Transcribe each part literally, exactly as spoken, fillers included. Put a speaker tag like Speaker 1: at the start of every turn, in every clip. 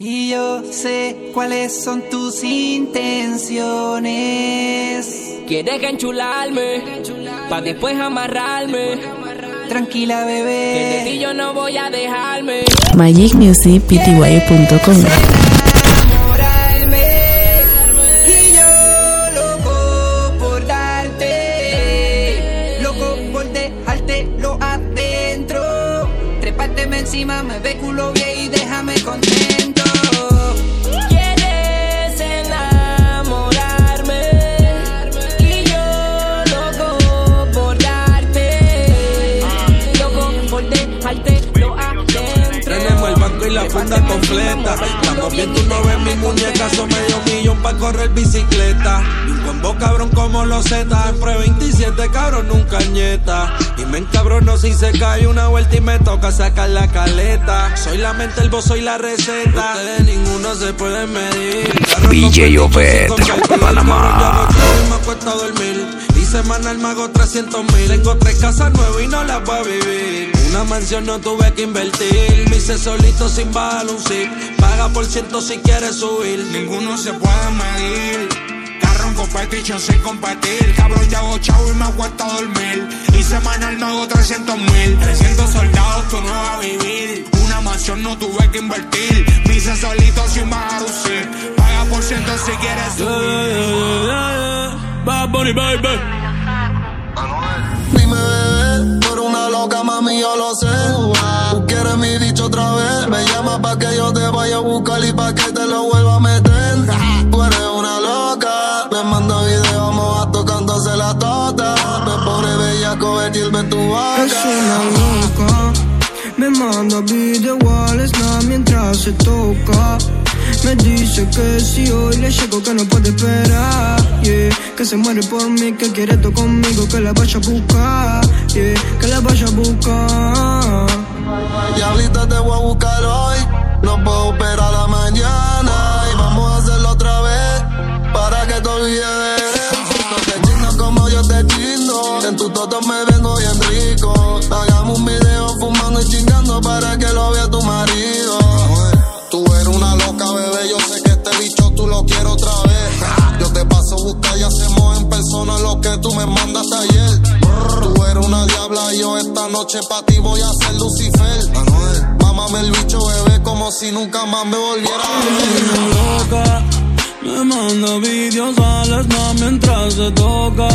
Speaker 1: Y yo sé cuáles son tus intenciones.
Speaker 2: Quieres enchularme, pa' después amarrarme.
Speaker 1: Tranquila, bebé,
Speaker 2: que de ti yo no voy a dejarme.
Speaker 3: magic music p t y punto com.
Speaker 1: Y yo loco por darte, loco por dejártelo adentro. Trépateme encima, me ve culo bien y déjame contento.
Speaker 2: Quieres enamorarme y yo loco por darte, loco por dejártelo adentro.
Speaker 4: Tenemos el banco y la funda completa. Estamos bien, tú no ves mi muñeca. Son medio millón pa' correr bicicleta. Y un combo cabrón como los Z. En pre veintisiete cabrón nunca ñeta. Y me encabrono si se cae una vuelta y me toca sacar la caleta. Soy la mente, el voz, soy la receta. Ustedes ninguno se pueden medir.
Speaker 5: D J Obed, Panamá.
Speaker 4: Me cuesta dormir. Y semanal me hago trescientos mil. Tengo tres casas nuevas y no las voy a vivir. Una mansión no tuve que invertir. Me hice solito sin bajar un zip. Paga por ciento si quieres subir.
Speaker 6: Ninguno se puede medir. Carro en competition sin competir. Cabrón, ya hago chavo y me acuesto a dormir. Y semanal me hago trescientos mil. trescientos soldados tú no vas a vivir. Una mansión no tuve que invertir. Me hice solito sin bajar un zip. Paga por ciento si quieres subir.
Speaker 4: Yeah, yeah, yeah, yeah. Bad Bunny, baby.
Speaker 7: Dime, bebé, tú eres una loca, mami, yo lo sé. Tú quieres mi dicho otra vez. Me llama pa' que yo te vaya a buscar y pa' que te lo vuelva a meter. Tú eres una loca. Me manda video, vamos a tocándose la tota. Me pone bella convertirme en tu vaca.
Speaker 8: Es una loca. Me manda video al snap mientras se toca. Me dice que si hoy le llego que no puede esperar, yeah. Que se muere por mí, que quiere todo conmigo, que la vaya a buscar, yeah. Que la vaya a buscar.
Speaker 7: Diablita, te voy a buscar hoy. No puedo esperar a la mañana. Y vamos a hacerlo otra vez para que te olvides de él. No te chingas como yo te chingo. En tu toto me vengo bien rico. Hagamos un video fumando y chingando para que lo vea tu marido. Tú eres una loca, bebé, yo sé que este bicho tú lo quieres otra vez. Yo te paso a buscar y hacemos en persona lo que tú me mandaste ayer. Tú eres una diabla y yo esta noche pa' ti voy a ser Lucifer. Mámame el bicho, bebé, como si nunca más me volviera a ver.
Speaker 4: Una loca, me manda videos al snap mientras se toca.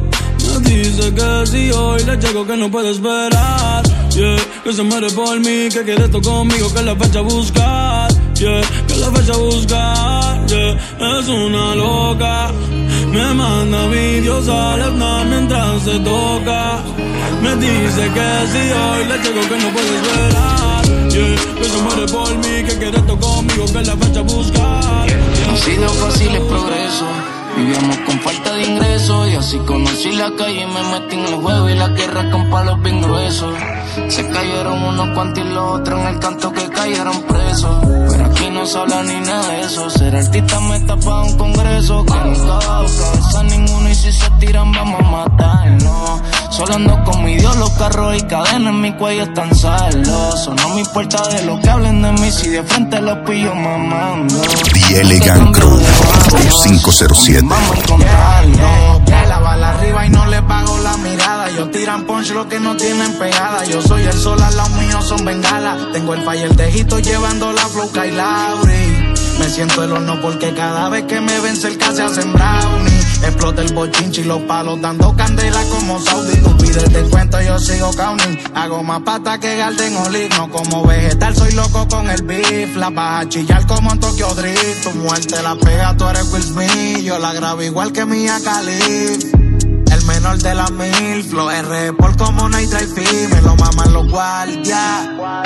Speaker 4: Me dice que si hoy le llego que no puede esperar, yeah. Que se muere por mí, que quiere esto conmigo, que la fecha a buscar, yeah. Que la fecha a buscar, yeah. Es una loca. Me manda videos al snap mientras se toca. Me dice que si hoy le llego que no puede esperar, yeah. Que se muere por mí, que quiere esto conmigo, que la fecha a buscar, yeah.
Speaker 9: No ha sido fácil el progreso. Vivíamos con falta de ingresos y así conocí la calle y me metí en el juego y la guerra con palos bien gruesos. Se cayeron unos cuantos y los otros en el canto que cayeron presos. Pero aquí no se habla ni nada de eso. Ser artista me tapa un congreso que nunca va a cabeza ninguno y si se tiran vamos a matarnos. Solo ando con mi Dios, los carros y cadenas en mi cuello están saldos. Sonó mi puerta de lo que hablen de mí si de frente los pillo mamando.
Speaker 5: The Elegant Crew cinco cero siete.
Speaker 9: Vamos a encontrarlo.
Speaker 6: De la bala arriba y no le pago la mirada. Ellos tiran punch lo que no tienen pegada. Yo soy el sol, al lado mío son bengalas. Tengo el fire de Hito llevando la flow y Lauri. Me siento el horno porque cada vez que me ven cerca se hacen brownie. Explota el bochinche y los palos dando candela como Saudi. Tú pides descuento, yo sigo counting. Hago más pata que Garden Olive. No como vegetal, soy loco con el beef. La vas a chillar como en Tokyo Drift. Tu muerte la pega, tú eres Will Smith. Yo la grabo igual que Mia Khalif. El menor de la mil, flow R por como Night Drive, me lo maman los guardias.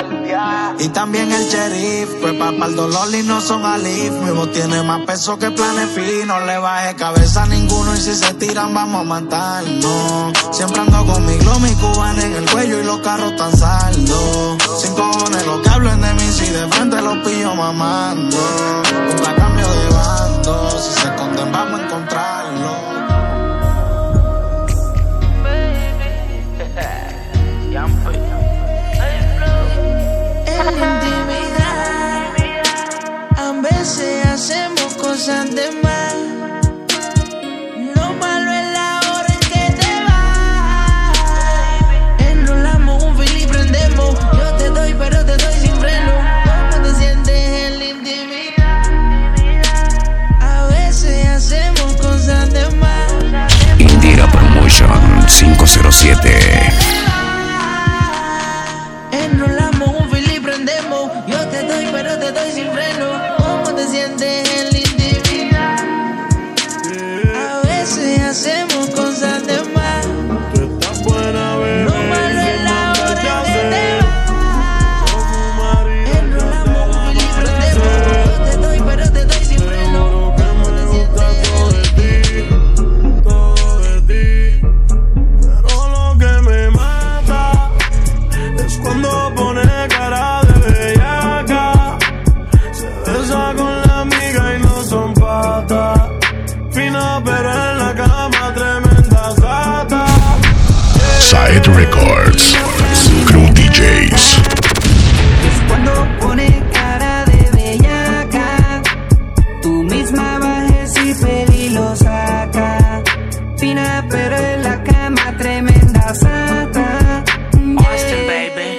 Speaker 6: Y también el sheriff, pues papá el dolor y no son alif. Mi voz tiene más peso que planes finos, no le baje cabeza a ninguno y si se tiran vamos a matarnos. Siempre ando con mi glow, mi cubana en el cuello y los carros tan saldos. Sin cojones lo que hablen de mí, si de frente los pillo mamando. Nunca cambio de bando, si se esconden vamos a encontrarlo.
Speaker 1: El intimidad,
Speaker 10: cosas de más. Lo malo es la hora en que te vas. Enrolamos un fil y prendemos. Yo te doy, pero te doy sin freno. ¿Cómo te sientes en la intimidad? A veces hacemos cosas de más.
Speaker 5: Indira Promotion cinco cero siete.
Speaker 10: Enrolamos un fil y prendemos. Yo te doy, pero te doy sin freno. ¿Cómo te sientes en la intimidad? A veces hacemos cosas de más.
Speaker 4: Tú estás buena, bebé.
Speaker 10: Lo malo es la hora en que te vas. Enrolamos un fil y prendemos. Yo te doy, pero te doy sin freno. ¿Cómo te sientes en la intimidad?
Speaker 4: Todo de ti. Pero lo que me mata es cuando pone cara de bellaca. Se besa con la amiga y no son patas. Fina pero en la cama tremenda sata.
Speaker 5: Side Records. Crew D Js.
Speaker 1: Es cuando pone cara de bellaca. Tú misma bajes y pedí lo saca. Fina pero en la cama tremenda sata.
Speaker 2: Austin, baby.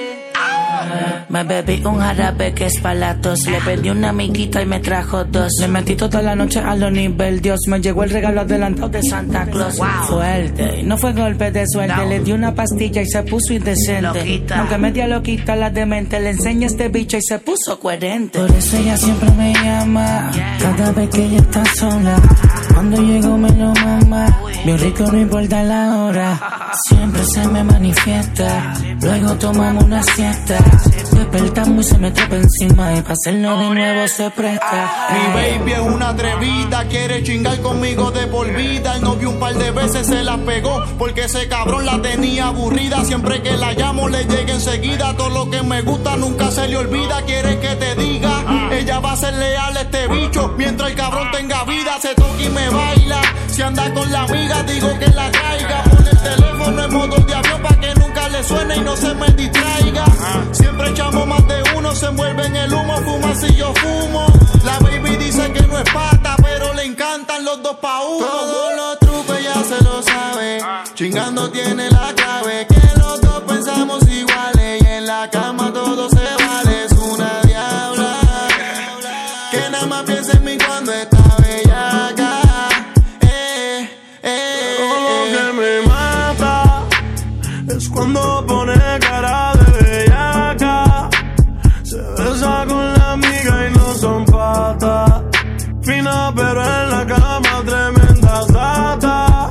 Speaker 2: My baby, un jarabe que es pa' las tos. Le pedí una amiguita y me trajo dos. Le metí toda la noche a lo nivel Dios. Me llegó el regalo adelantado de Santa Claus. Wow. Fuerte, y no fue golpe de suerte. No. Le di una pastilla y se puso indecente. Loquita. Aunque media loquita la demente. Le enseñé a este bicho y se puso coherente. Por eso ella siempre me llama. Cada vez que ella está sola. Cuando llego me lo mama. Bien rico, no importa la hora. Siempre se me manifiesta. Luego tomamos una siesta. Despertamos y se me trepa encima. Y para hacerlo de nuevo se presta.
Speaker 6: Mi baby es una atrevida. Quiere chingar conmigo de por vida. El novio un par de veces se la pegó. Porque ese cabrón la tenía aburrida. Siempre que la llamo le llega enseguida. Todo lo que me gusta nunca se le olvida. Quiere que te diga. Ella va a ser leal a este bicho. Mientras el cabrón tenga vida. Se toca y me baila. Si anda con la amiga digo que la traiga. Pone el teléfono en modo de avión pa' que nunca le suene y no se me distraiga. Siempre echamos más de uno. Se envuelve en el humo. Fuma si yo fumo. La baby dice que no es pata, pero le encantan los dos pa' uno. Todos los trucos ya se lo sabe. Chingando tiene la clave. Que los dos pensamos iguales. Y en la cama todo se vale. Es una diabla que nada más piensa en mí cuando está bellaca. Eh, eh,
Speaker 4: Pero lo que me mata es cuando pone cara de bellaca. Se besa con la amiga y no son patas. Fina pero en la cama tremenda sata.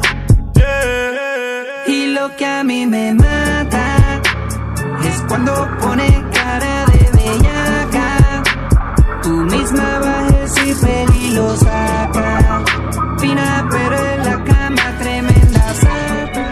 Speaker 4: Yeah.
Speaker 1: Y lo que a mí me mata es cuando pone cara de bellaca. Tú misma bajes y pedí lo saca. Fina pero en la cama tremenda sata.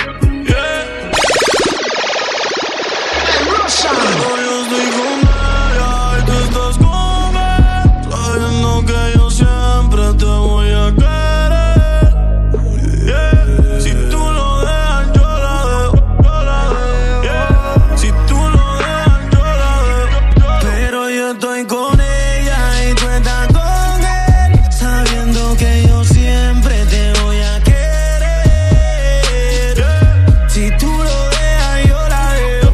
Speaker 4: Pero yo estoy con ella y tú estás con él. Sabiendo que yo siempre te voy a querer. Yeah. Si tú lo dejas, yo la dejo, yo la dejo. Yeah. Si tú lo dejas, yo la dejo. Pero yo estoy con ella y tú estás con él. Sabiendo que yo siempre te voy a querer. Yeah. Si tú lo dejas, yo la dejo.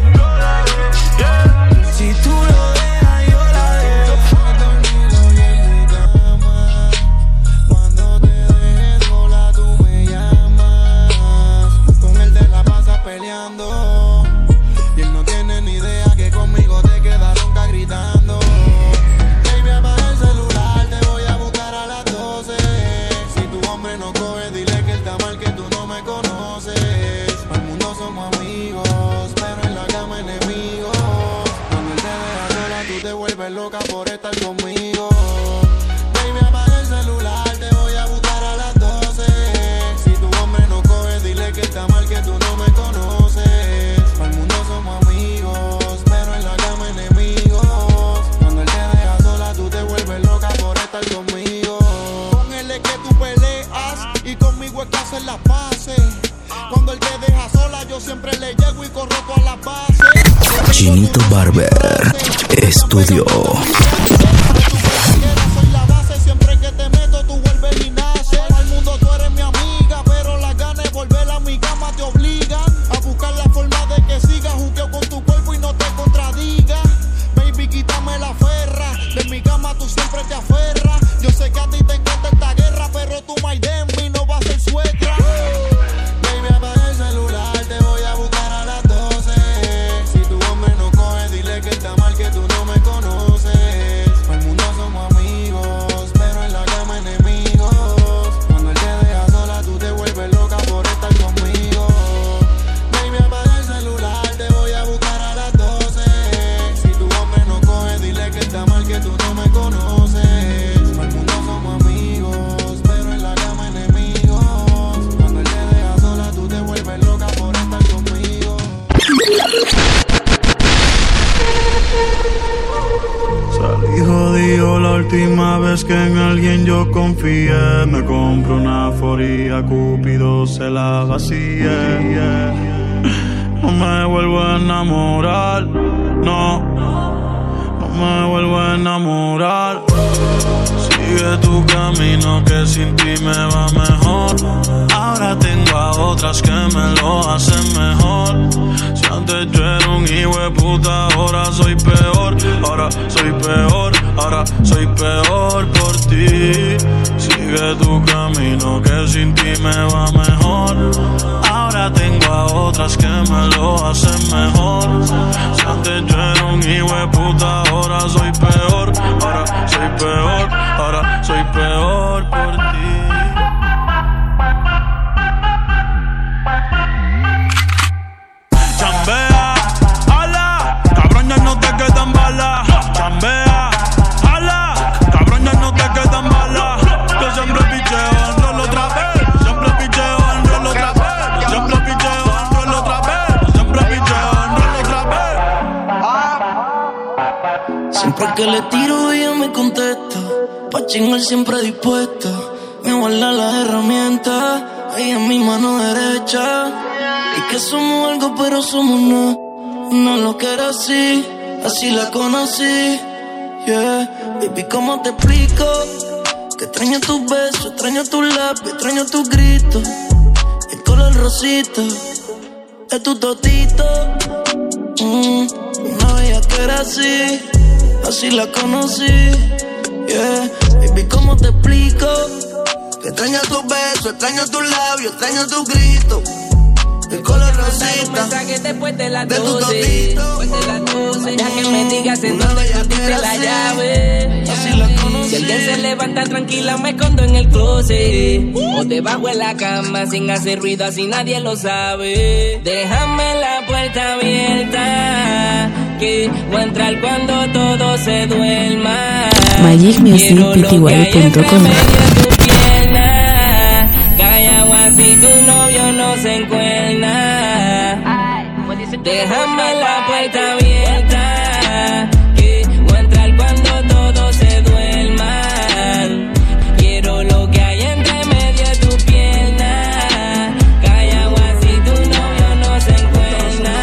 Speaker 4: Si tú lo dejas, yo la dejo.
Speaker 6: Tranquilo y en mi cama. Cuando te dejes sola tú me llamas. Con él te la pasas peleando. Y él no tiene ni idea que conmigo te quedas ronca gritando. Baby, apaga el celular, te voy a buscar a las doce. Si tu hombre no coge, dile que él está mal, que tú no me conoces. Al mundo somos amigos, pero en la cama enemigos. Cuando él te deja sola, tú te vuelves loca por estar conmigo. Baby, apaga el celular, te voy a buscar a las doce. Si tu hombre no coge, dile que está mal, que tú no me conoces. Al mundo somos amigos, pero en la cama enemigos. Cuando él te deja sola, tú te vuelves loca por estar conmigo. Con él es que tú peleas y conmigo es que haces las paces. Cuando él te deja sola, yo siempre le llego y corro todas las bases.
Speaker 5: Chinito Barber Estudio.
Speaker 6: Soy la base, siempre que te meto
Speaker 7: cama tú siempre te aferras. Yo sé que a ti te encanta esta guerra, pero tu my de mí no va a ser suegra. Baby, apaga el celular, te voy a buscar a las doce. Si tu hombre no coge, dile que está mal, que tú no me conoces. Para el mundo somos amigos, pero en la cama enemigos. Cuando él te deja sola, tú te vuelves loca por estar conmigo. Baby, apaga el celular, te voy a buscar a las doce. Si tu hombre no coge, dile que está mal, que tú no me conoces. Para el mundo somos amigos, pero en la cama enemigos. Cuando él te deja sola, tú te vuelves loca por estar conmigo.
Speaker 4: Salí jodido la última vez que en alguien yo confié. Me compro una foría, Cupido se la vacía. No me vuelvo a enamorar, no, no me vuelvo a enamorar. Sigue tu camino que sin ti me va mejor. Ahora tengo a otras que me lo hacen mejor. Si antes yo era un hijo de puta, ahora soy peor. Ahora soy peor, ahora soy peor por ti. Sigue tu camino que sin ti me va mejor. Ahora tengo a otras que me lo hacen mejor. Si antes yo era un hijo de puta, ahora soy peor. Ahora soy peor, ahora soy peor por ti. Chambea, ala, cabrón ya no te quedan balas. Chambea, ala, cabrón ya no te quedan balas. Yo siempre picheo en rol otra vez. Siempre picheo en rol otra vez. Siempre picheo en rol otra vez. Siempre picheo en rol otra vez.
Speaker 9: Siempre que le tiro ella me contesta. Pa' chingar siempre dispuesta. Me guarda las herramientas. Ella es mi mano derecha. Y que somos algo pero somos no. No lo quiero así. Así la conocí. Yeah. Baby, ¿cómo te explico? Que extraño tus besos, extraño tus labios, extraño tus gritos. El color rosita de tu totito. Mm, una bella que era así. Así la conocí. Yeah. Baby, ¿cómo te explico? Que extraño tus besos, extraño tus labios, extraño tus gritos. El color rosita
Speaker 10: un mensaje después de las
Speaker 9: de tu
Speaker 10: doce.
Speaker 9: totito.
Speaker 10: Después de las doce. Ya que me digas en dónde metiste la llave.
Speaker 9: Así la conocí.
Speaker 10: Si alguien se levanta tranquila, me escondo en el closet. O debajo de la cama sin hacer ruido, así nadie lo sabe. Déjame la puerta abierta, que voy a entrar cuando todo se duerma.
Speaker 3: magic music p t y punto com.
Speaker 10: Callao así tu novio no se encuerna. Déjame la puerta abierta, que voy a entrar cuando todo se duerma. Quiero lo que hay entre medio de tu pierna. Callao así tu novio no se encuerna.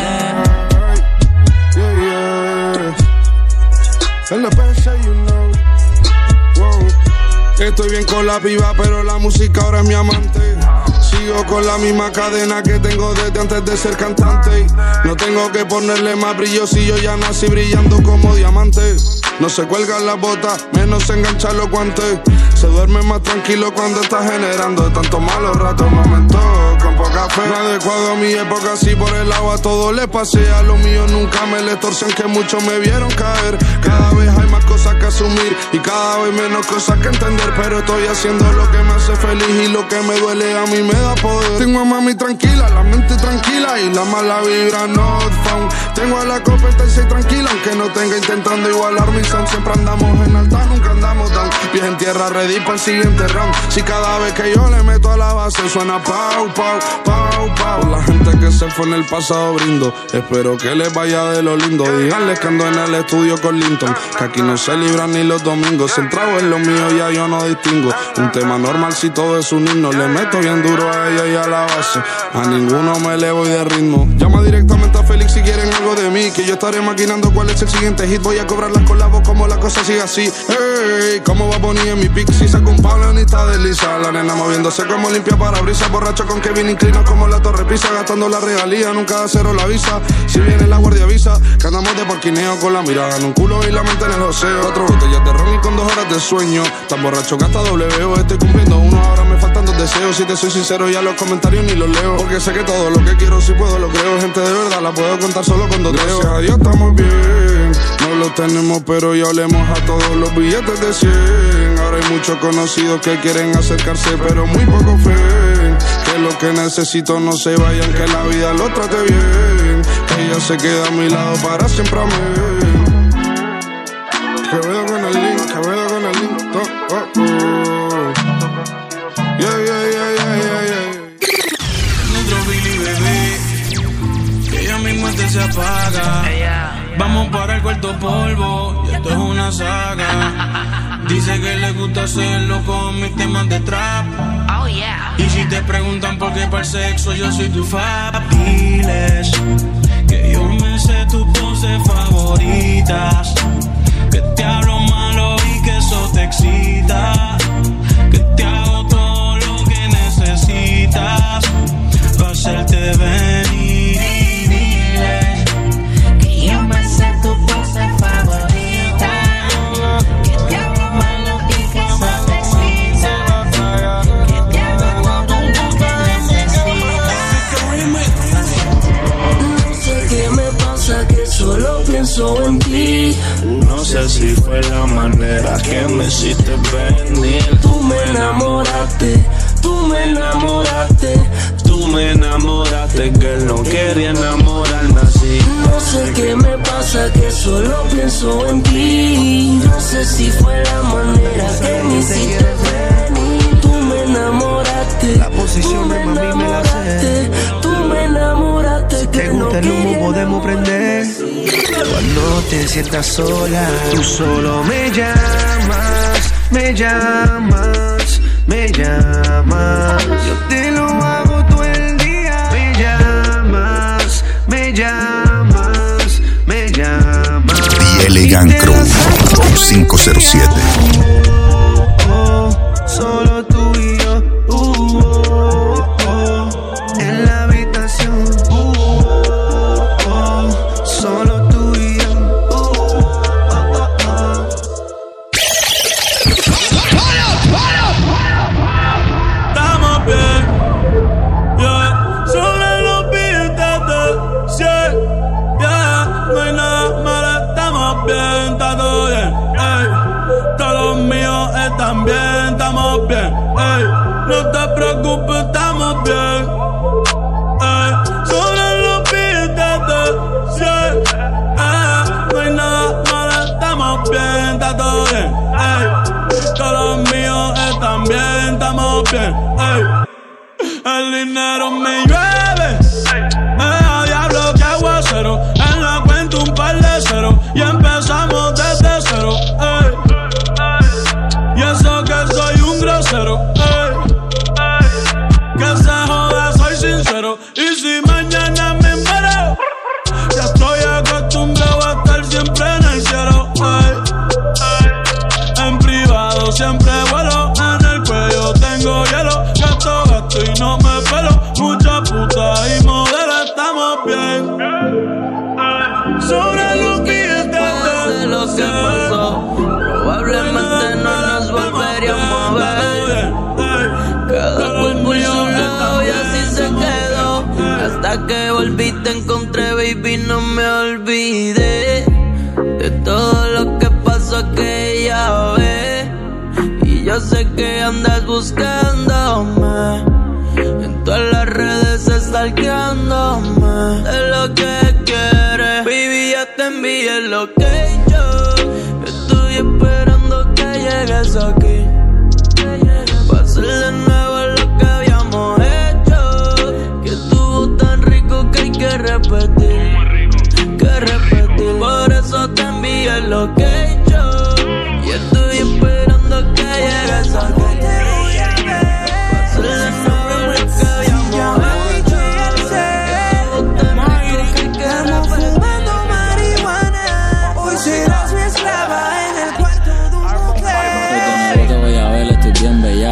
Speaker 11: Yeah, yeah. En la P C, you know. Wow. Estoy bien con la piba, pero la música ahora es mi amante. Sigo con la misma cadena que tengo desde antes de ser cantante. No tengo que ponerle más brillo si yo ya nací brillando como diamante. No se cuelgan las botas, menos se enganchan los guantes. Se duerme más tranquilo cuando está generando de tantos malos ratos, momentos con poca fe. No adecuado a mi época, así por el agua todo le pasé. A lo mío nunca me le torcen, que muchos me vieron caer. Cada vez hay más cosas que asumir y cada vez menos cosas que entender. Pero estoy haciendo lo que me hace feliz y lo que me duele a mí me da poder. Tengo a mami tranquila, la mente tranquila y la mala vibra not found. Tengo a la competencia tranquila, aunque no tenga intentando igualar mi sound. Siempre andamos en alta, nunca andamos down. Pies en tierra, ready para el siguiente round. Si cada vez que yo le meto a la base suena pau, pau, pau, pau. Por la gente que se fue en el pasado brindo. Espero que les vaya de lo lindo. Díganles que ando en el estudio con Linton, que aquí no se libran ni los domingos. Centrado en lo mío ya yo no distingo. Un tema normal si todo es un himno. Le meto bien duro a ella y a la base. A ninguno me le voy de ritmo. Llama directamente a Félix si quieren algo de mí, que yo estaré maquinando cuál es el siguiente hit. Voy a cobrarlas con la voz como la cosa sigue así. Hey, ¿cómo va me ponía en mi pick. Si saco un palo ni está desliza. La nena moviéndose como limpia parabrisas. Borracho con Kevin inclina como la Torre Pisa. Gastando la regalía, nunca de cero la visa. Si viene la guardia avisa que andamos de parquineo con la mirada en un culo y la mente en el joseo. Cuatro botellas de ron y con dos horas de sueño. Tan borracho que hasta W O. Estoy cumpliendo uno, ahora me faltan dos deseos. Si te soy sincero ya los comentarios ni los leo. Porque sé que todo lo que quiero si puedo lo creo. Gente de verdad la puedo contar solo con dos dedos. Gracias a Dios estamos bien. No lo tenemos pero ya olemos a todos los billetes de cien. Ahora hay muchos conocidos que quieren acercarse pero muy poco fe. Que lo que necesito no se vayan, que la vida lo trate bien. Que ella se queda a mi lado para siempre a mí. Que veo con el link, que veo con el link. Oh, oh, oh. Yeah, yeah, yeah, yeah, yeah, yeah.
Speaker 4: Nuestro Billy bebé, que ya mismo este se apaga. Vamos para el cuarto polvo, y esto es una saga. Dice que le gusta hacerlo con mis temas de trap.
Speaker 2: Oh yeah.
Speaker 4: Y si te preguntan por qué para el sexo yo soy tu fab, diles que yo me sé tus poses favoritas. Que te hablo malo y que eso te excita. Que te hago todo lo que necesitas para hacerte venir y dile
Speaker 2: que yo me sé tu pose favorita. Que te hago malo y que eso te excita. Que te hago todo lo que necesitas.
Speaker 12: No sé qué me pasa, que solo pienso en ti.
Speaker 13: No sé si fue la manera que me hiciste venir.
Speaker 12: Tú me enamoraste, tú me enamoraste.
Speaker 13: Tú me enamoraste, que no quería enamorarme así.
Speaker 12: No sé qué me pasa, que solo pienso en ti. No sé si fue la manera que me hiciste venir. Tú me enamoraste,
Speaker 8: la posición de mami me la sé.
Speaker 12: Tú me enamoraste, que
Speaker 8: te gusta el humo podemos prender. Cuando te sientas sola, tú solo me llamas, me llamas, me llamas. Yo te lo hago todo el día. Me llamas, me llamas, me llamas.
Speaker 5: The Elegant Crew cinco cero siete.
Speaker 8: Oh, oh, solo tú y yo. Uh, oh, oh, en la habitación. Uh, oh, oh, solo tú y yo. Uh, oh, oh, oh.
Speaker 4: estamos bien, yeah. Sobre los billetes de cien, yeah. No hay nada malo, estamos bien, está todo bien, ey. Todos los míos están bien, estamos bien, ey. No te preocupes, estamos bien, ey. Sobre los billetes de cien, yeah. No hay nada malo, estamos bien, está todo bien, ey. Todos los míos están bien, estamos bien, ey. El dinero me llueve, me da diablo que aguacero. En la cuenta un par de ceros y empezamos desde cero, ey. Y eso que soy un grosero, ey. Que se joda, soy sincero. Y si mañana me muero, ya estoy acostumbrado a estar siempre en el cielo, ey. En privado siempre vuelo, en el cuello tengo hielo. Gasto, gasto y no me pelo. Mucha puta y modelo, estamos bien. Sobre los billetes de
Speaker 12: lo que pasó, probablemente no nos volveríamos a ver. Cada cuerpo en su lado y así se quedó. Hasta que volví te encontré, baby, no me olvidé de todo lo que pasó aquella vez. Y yo sé que andas buscándome en todas las redes, stalkeándome de lo que quieres. Baby, ya te envié el location. Estoy esperando que llegues aquí pa' hacer de nuevo lo que habíamos hecho. Que estuvo tan rico que hay que repetir, que repetir. Por eso te envié el location. Y estoy esperando que llegues aquí pa' hacer de nuevo lo que habíamos hecho. Que estuvo tan rico que hay que repetir.
Speaker 8: Hoy será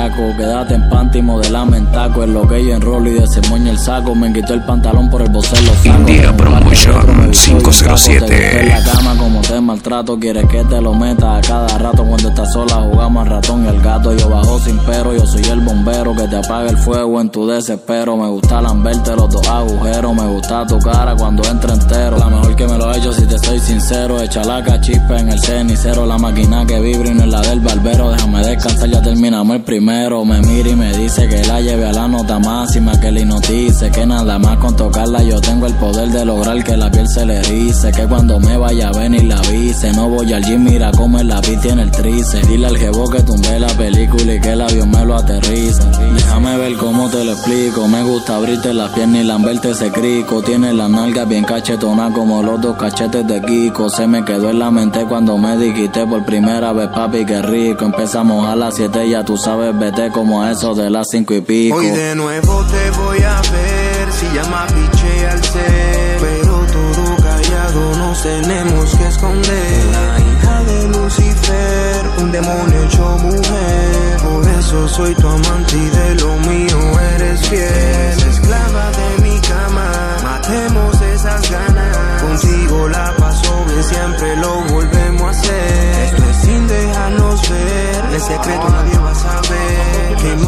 Speaker 14: bellaco. Quédate en panty, modelame en taco. En lo que yo enrolo y desemoño el saco. Me quitó el pantalón por el bocel, los sacos.
Speaker 5: India Promotion cinco cero siete.
Speaker 14: Te busqué en la cama como te maltrato. Quieres que te lo meta a cada rato. Cuando estás sola jugamos al ratón y el gato. Yo bajo sin pero, yo soy el bombero que te apaga el fuego en tu desespero. Me gusta lamberte los dos agujeros. Me gusta tu cara cuando entra entero. La mejor que me lo he hecho si te soy sincero. Echa la cachispa en el cenicero. La máquina que vibra y no es la del barbero. Déjame descansar, ya terminamos el primero. Me mira y me dice que la lleve a la nota máxima. Que le hipnotice, que nada más con tocarla yo tengo el poder de lograr que la piel se le erice. Que cuando me vaya a venir la avise. No voy al gym, mira cómo el lápiz tiene el trice. Dile al jevo que tumbe la película y que el avión me lo aterriza. Déjame ver cómo te lo explico. Me gusta abrirte las piernas y lamberte ese crico. Tiene las nalgas bien cachetonas como los dos cachetes de Kiko. Se me quedó en la mente cuando me dijiste por primera vez, papi, qué rico. Empezamos a las siete, ya tú sabes, vete como a eso de las cinco y pico.
Speaker 15: Hoy de nuevo te voy a ver, si llama piche al ser. Pero todo callado nos tenemos que esconder. La hija de Lucifer, un demonio hecho mujer. Por eso soy tu amante y de lo mío eres fiel. Esclava de mi cama, matemos esas ganas. Contigo la paso bien, siempre lo volvemos a hacer. Esto es sin dejarnos ver, de secreto nadie va a saber que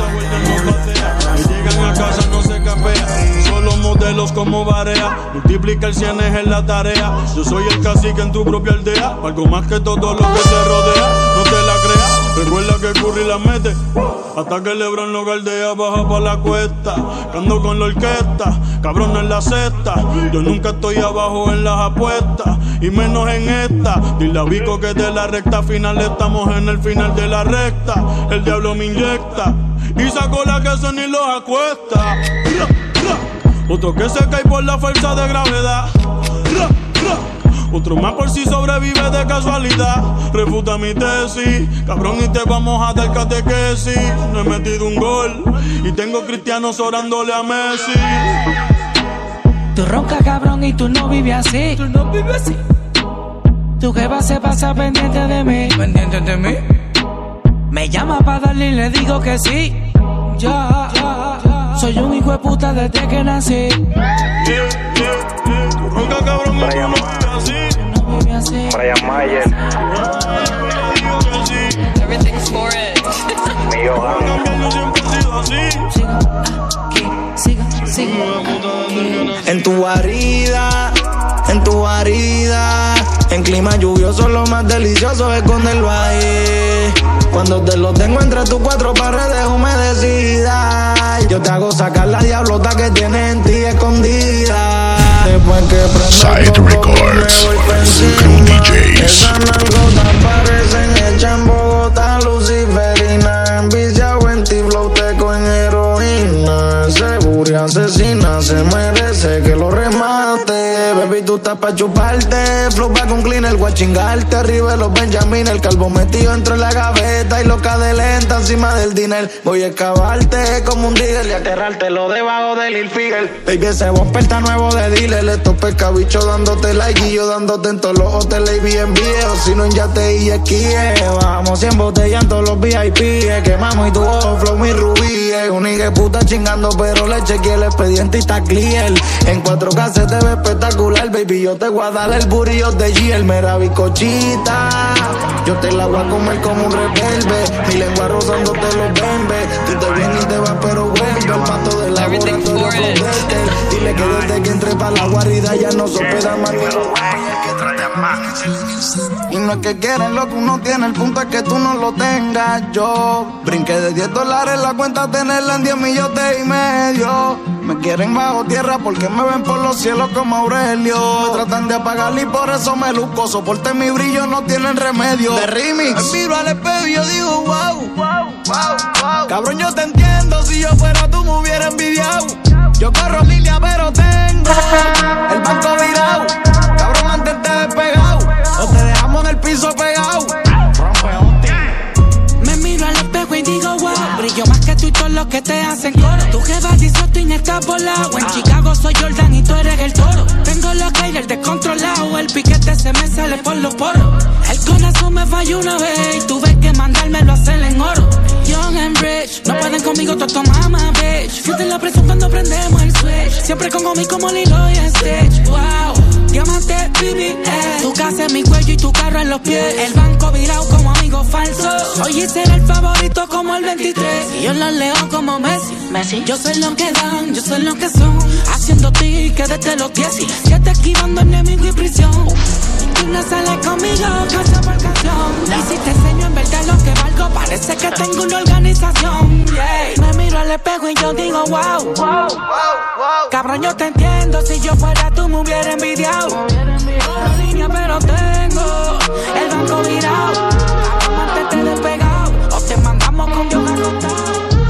Speaker 4: llegan a casa no se capea, solo modelos como Barea. Multiplica el cien es la tarea. Yo soy el cacique en tu propia aldea, algo más que todo lo que te rodea. No te la creas, recuerda que Curry la mete hasta que Lebron lo galdea. Baja pa' la cuesta, ando con la orquesta, cabrón en la cesta. Yo nunca estoy abajo en las apuestas, y menos en esta. Dile a Vico que de la recta final estamos en el final de la recta. El diablo me inyecta y sacó la que se ni los acuesta. Otro que se cae por la fuerza de gravedad. Otro más por si sobrevive de casualidad. Refuta mi tesis, cabrón, y te vamos a dar catequesis. No he metido un gol y tengo cristianos orándole a Messi.
Speaker 2: Tú roncas, cabrón, y tú no vives así. Tú no vives así. Tu jefa se pasa pendiente de mí. ¿Pendiente de mí? Me llama pa' darle y le digo que sí. Ya, ya, ya. Soy un hijo de puta desde que nací.
Speaker 4: Yeah, yeah, yeah. Tu ronca, cabrón, y tú no vives así.
Speaker 2: No vives así.
Speaker 16: Brian Mayer.
Speaker 17: Everything's for it.
Speaker 16: Mío,
Speaker 4: yo siempre he sido así.
Speaker 2: Sigo, sigo, sigo.
Speaker 6: En tu guarida, en tu guarida. En clima lluvioso lo más delicioso es esconderlo ahí. Cuando te lo tengo entre tus cuatro paredes humedecidas, yo te hago sacar la diablota que tienes en ti escondida. Después que prendo
Speaker 5: Side Records, Crew D Js.
Speaker 6: esas nalgotas parecen hechas en Bogotá. Luciferina, enviciado en ti, flow teco en heroína. Segura y asesina, se merece que lo remate. Baby, tú estás pa' chuparte. Flow pa' con clean, el guachingarte. Arriba de los Benjamin, el calvo metido dentro de la gaveta. Y loca de lenta encima del dinero. Voy a excavarte como un digger y aterrártelo debajo del Lil Figure. Baby, ese bumper está nuevo de dealer. Estos pescabichos dándote like y yo dándote en todos los hoteles y B and B. O si no en yate y esquíe. Bajamos cien botellas en todos los V I P. Quemamos y tu ojo, flow, mi rubí. Un hijo puta chingando, pero le chequeé el expediente y está clear. En cuatro K se te ve espectacular, baby. Yo te voy a dar el burillo de G, el mera bicochita. Yo te la voy a comer como un reverde. Mi lengua rozándote los bembes. Tú te vienes y te vas, pero vuelve. El pato del laboratorio flotete. Dile que desde que entré pa' la guarida ya no se hospeda más ni los güeyes que tratan más. Y no es que quieren lo que uno tiene, el punto es que tú no lo tengas. Yo brinqué de diez dólares la cuenta, tenerla en diez millones y medio. Me quieren bajo tierra porque me ven por los cielos como Aurelio. Me tratan de apagar y por eso me luzco. Soporte mi brillo, no tienen remedio. De remix. Me miro al espejo y yo digo wow, wow, wow, wow. Cabrón, yo te entiendo, si yo fuera tú me hubiera envidiado. Yo corro línea pero tengo el banco virado. Cabrón, mantente despegado o te dejamos en el piso pegado.
Speaker 2: Me miro al espejo y digo wow, brillo más que tú y todos los que te hacen coro. Tu jefa dice tú y estás volado. En Chicago soy Jordan y tú eres el toro. Tengo los Kaiser descontrolado, el piquete se me sale por los poros. El corazón me falló una vez y tuve que mandármelo a hacer en oro. Young and rich, no conmigo tú tomas más, bitch. Siente la presión cuando prendemos el switch. Siempre con mí como Lilo y Stitch. Wow, diamante, B B S. Tu casa en mi cuello y tu carro en los pies. El banco virado como amigo falso. Oye, será el favorito como el veintitrés. Y yo los leo como Messi. Messi. Yo soy lo que dan, yo soy lo que son. Haciendo ti que desde los diecisiete esquivando enemigo y prisión. Tú no sales conmigo, canción por canción. Y si te enseño en verdad lo que valgo, parece que tengo una organización. Yeah. Me miro al espejo y yo digo wow, wow, wow, wow. Cabrón, yo te entiendo. Si yo fuera tú me hubiera envidiado. La línea pero tengo el banco virado. Mantente despegado o te mandamos con Dios arrotado.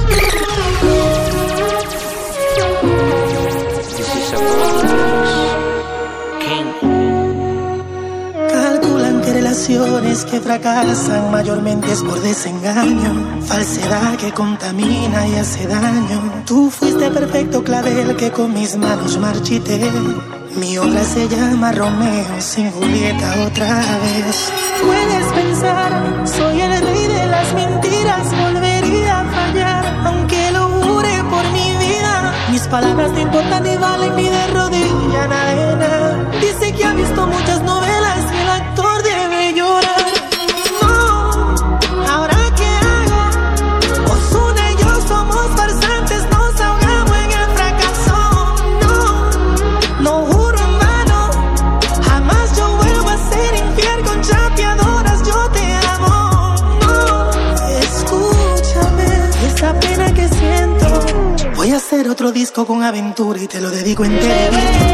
Speaker 16: Calculan que relaciones que fracasan mayormente es por desengaño, falsedad que contamina y hace daño. Tú fuiste perfecto clavel que con mis manos marchité. Mi obra se llama Romeo sin Julieta otra vez. Puedes pensar, soy el rey de las mentiras, volvería a fallar, aunque lo jure por mi vida. Mis palabras no importan ni valen ni de rodilla nada. Dice que ha visto muchas novelas y el actor debe llorar. No, ¿ahora qué hago? Ozuna y yo somos farsantes, nos ahogamos en el fracaso. No, no juro en vano, jamás yo vuelvo a ser infiel con chapeadoras, yo te amo. No, escúchame, esa pena que siento. Voy a hacer otro disco con aventura y te lo dedico entero.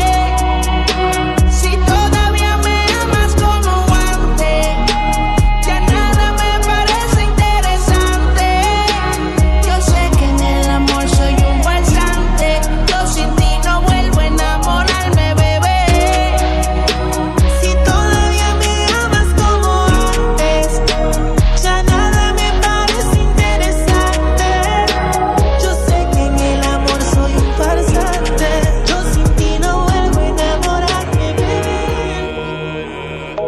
Speaker 10: Si todavía me amas como antes, ya nada me parece interesante. Yo sé que en el amor soy un farsante. Yo sin ti no vuelvo a enamorarme, bebé.
Speaker 16: Si todavía me amas como antes, ya nada me parece interesante. Yo sé que en el amor soy un farsante. Yo sin ti no vuelvo a enamorarme, bebé.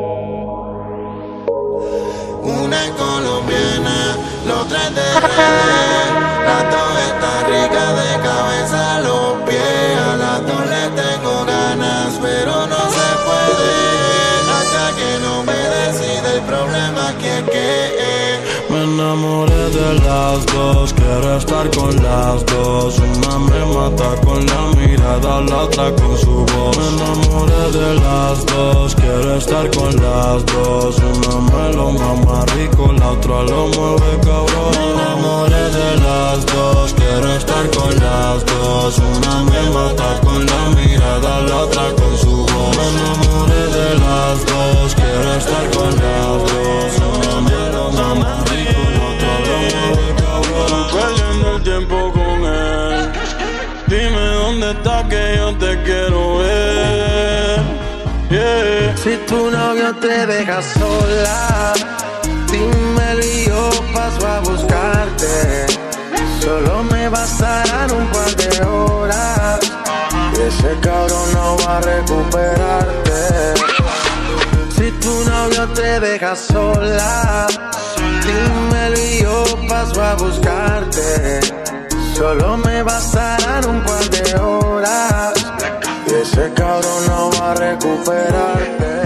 Speaker 7: Una es colombiana, la otra es de redes. Las dos están ricas de cabeza a los pies. A las dos le tengo ganas, pero no se puede. Hasta que no me decide el problema que es que
Speaker 4: Me enamoré de las dos, quiero estar con las dos. Una me mata con la mirada, la otra con su voz. Me enamoré de las dos, quiero estar con las dos. Una me lo mama rico, la otra lo mueve cabrón. Me enamoré de las dos, quiero estar con las dos. Una me mata con la mirada, la otra con su voz. Me enamoré de las dos, quiero estar con las dos. Una me lo mama rico, la otra lo mueve cabrón. Perdiendo el tiempo con él. Dime dónde estás que yo te quiero ver. Yeah.
Speaker 15: Si tu novio te deja sola, dímelo y yo paso a buscarte. Solo me bastarán un par de horas y ese cabrón no va a recuperarte. Si tu novio te deja sola, dímelo y yo paso a buscarte. Solo me bastarán un par de horas y ese cabrón no va a recuperarte.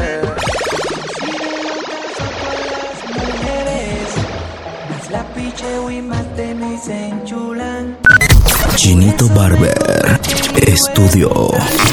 Speaker 1: La picheo y más de mí se enchulan.
Speaker 5: Chinito Barber Estudio.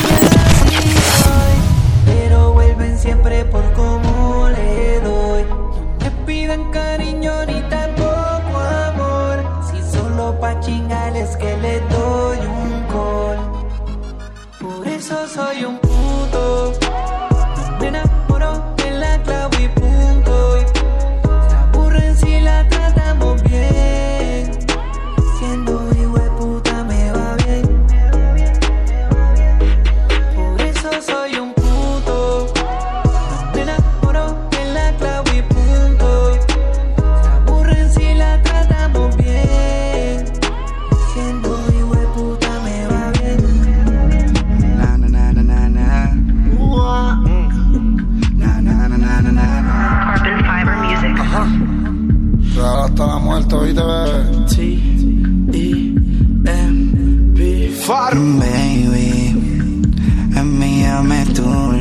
Speaker 1: Pero vuelven siempre por cómo le doy. No me pidan cariño ni tampoco amor. Si solo pa' chingarles que le doy un call. Por eso soy un puto. No me enamoro de la clavo y punto. Se aburren si la tratamos bien. Siendo hijo de puta me va bien. Por eso soy un puto. No me enamoro de la clavo y punto. Se aburren si la tratamos bien. Siendo hijo de puta me va bien.
Speaker 6: Na na na na na na. Na na na na na na.
Speaker 18: Carbon Fiber Music.
Speaker 6: Real hasta la muerte, ¿oíste, bebé?
Speaker 2: Sí.
Speaker 15: Baby, envíame tu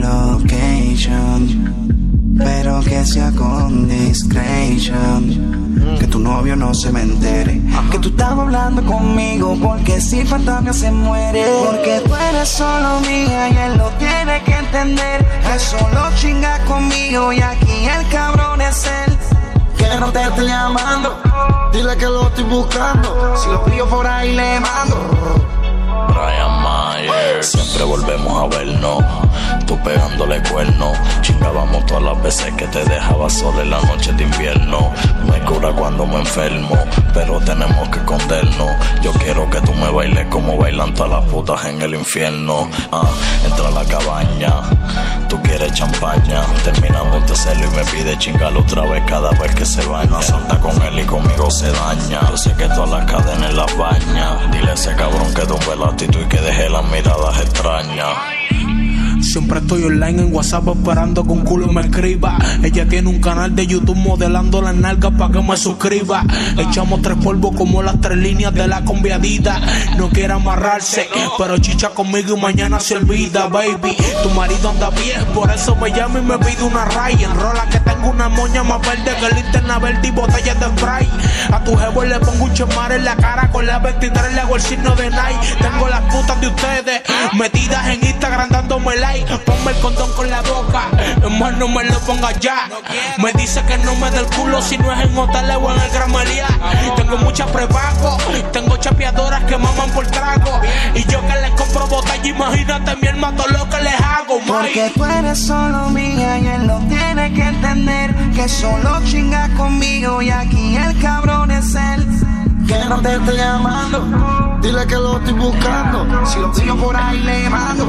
Speaker 15: location, pero que sea con discretion, que tu novio no se me entere, que tú estabas hablando conmigo, porque si fantasma se muere, porque tú eres solo mía y él lo tiene que entender, que solo chinga conmigo y aquí el cabrón es él, que no te estoy llamando, dile que lo estoy buscando, si lo pillo por ahí le mando.
Speaker 14: Brian Mayer, siempre volvemos a vernos, tú pegándole cuerno, chingábamos todas las veces que te dejaba sola en la noche de invierno, me cura cuando me enfermo, pero tenemos que escondernos, yo quiero que tú me bailes como bailan todas las putas en el infierno, ah, entra a la cabaña, tú quieres champaña, terminamos de hacerlo y me pide chingarlo otra vez cada vez que se baña, salta con él y conmigo se daña, yo sé que todas las cadenas las baña, dile a ese cabrón que tumbe la actitud y que deje las miradas extrañas.
Speaker 18: Siempre estoy online en WhatsApp esperando que un culo me escriba. Ella tiene un canal de YouTube modelando las nalgas pa' que me suscriba. Echamos tres polvos como las tres líneas de la conviadita. No quiere amarrarse, pero chicha conmigo y mañana se olvida, baby. Tu marido anda bien, por eso me llama y me pide una raya. Enrola que tengo una moña más verde que linterna verde y botellas de spray. A tu jevo le pongo un chemar en la cara, con la veintitrés le hago el signo de Nike. Tengo las putas de ustedes metidas en Instagram dándome like. Ponme el condón con la boca, hermano, no me lo ponga ya. Me dice que no me dé el culo si no es en hoteles o en el Gran Meliá. Tengo muchas prepago, tengo chapeadoras que maman por trago. Y yo que les compro botella, imagínate mi hermano lo que les hago, Mike.
Speaker 15: Porque tú eres solo mía y él lo tiene que entender, que solo chinga conmigo y aquí el cabrón es él, que no te estoy llamando, dile que lo estoy buscando, si lo pillo por ahí le mando.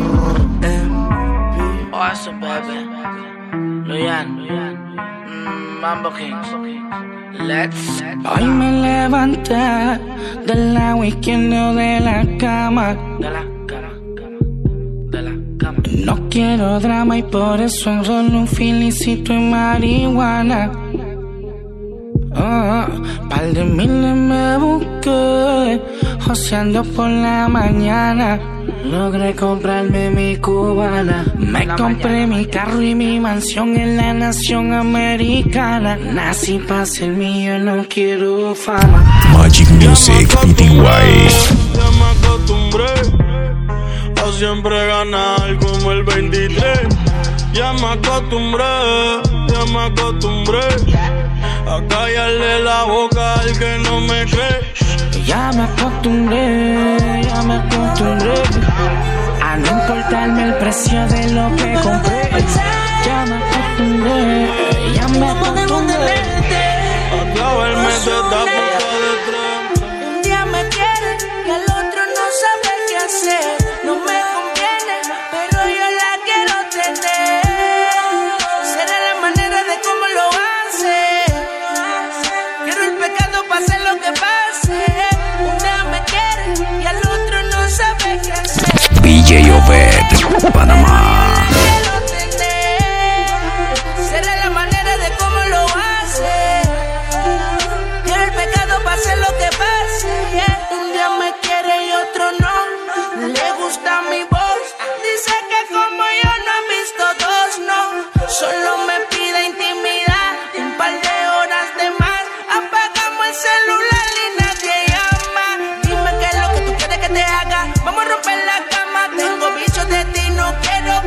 Speaker 2: Awesome, baby. Luyan, mm, Mambo Kings. Let's.
Speaker 10: Hoy me levanté del la weekend de la cama.
Speaker 2: De la cama, de la cama.
Speaker 10: No quiero drama y por eso enrollo un filicito en marihuana. Oh, par de miles me busqué, joseando por la mañana. Logré comprarme mi cubana. Me compré mi carro y mi mansión en la nación americana. Nací pa' ser mío, no quiero fama.
Speaker 5: Magic Music P T Y.
Speaker 4: Ya me acostumbré a siempre ganar como el veintitrés. Ya me acostumbré, ya me acostumbré a callarle la boca al que no me cree.
Speaker 10: Ya me acostumbré, ya me acostumbré a no importarme el precio de lo que compré. Ya me acostumbré, ya me acostumbré
Speaker 4: a clavarme de esta puta detrás.
Speaker 10: Un día me quiere y al otro no sabe qué hacer. No me conviene, pero yo la quiero tener. Será la manera de cómo lo hace. Quiero el pecado para hacer lo que pase. Y al otro no sabe qué hacer.
Speaker 5: D J Obed, Panamá.
Speaker 10: Será la manera de cómo lo hace. Quiero el pecado para hacer lo que pase. Un día me quiere y otro no. Le gusta mi voz. Dice que como yo no han visto dos, no. Solo me pide intimidad. Un par de horas de más. Apagamos el celular y nadie llama. Dime qué es lo que tú quieres que te haga. Vamos a romper la cama. Tengo bichos de ti, no quiero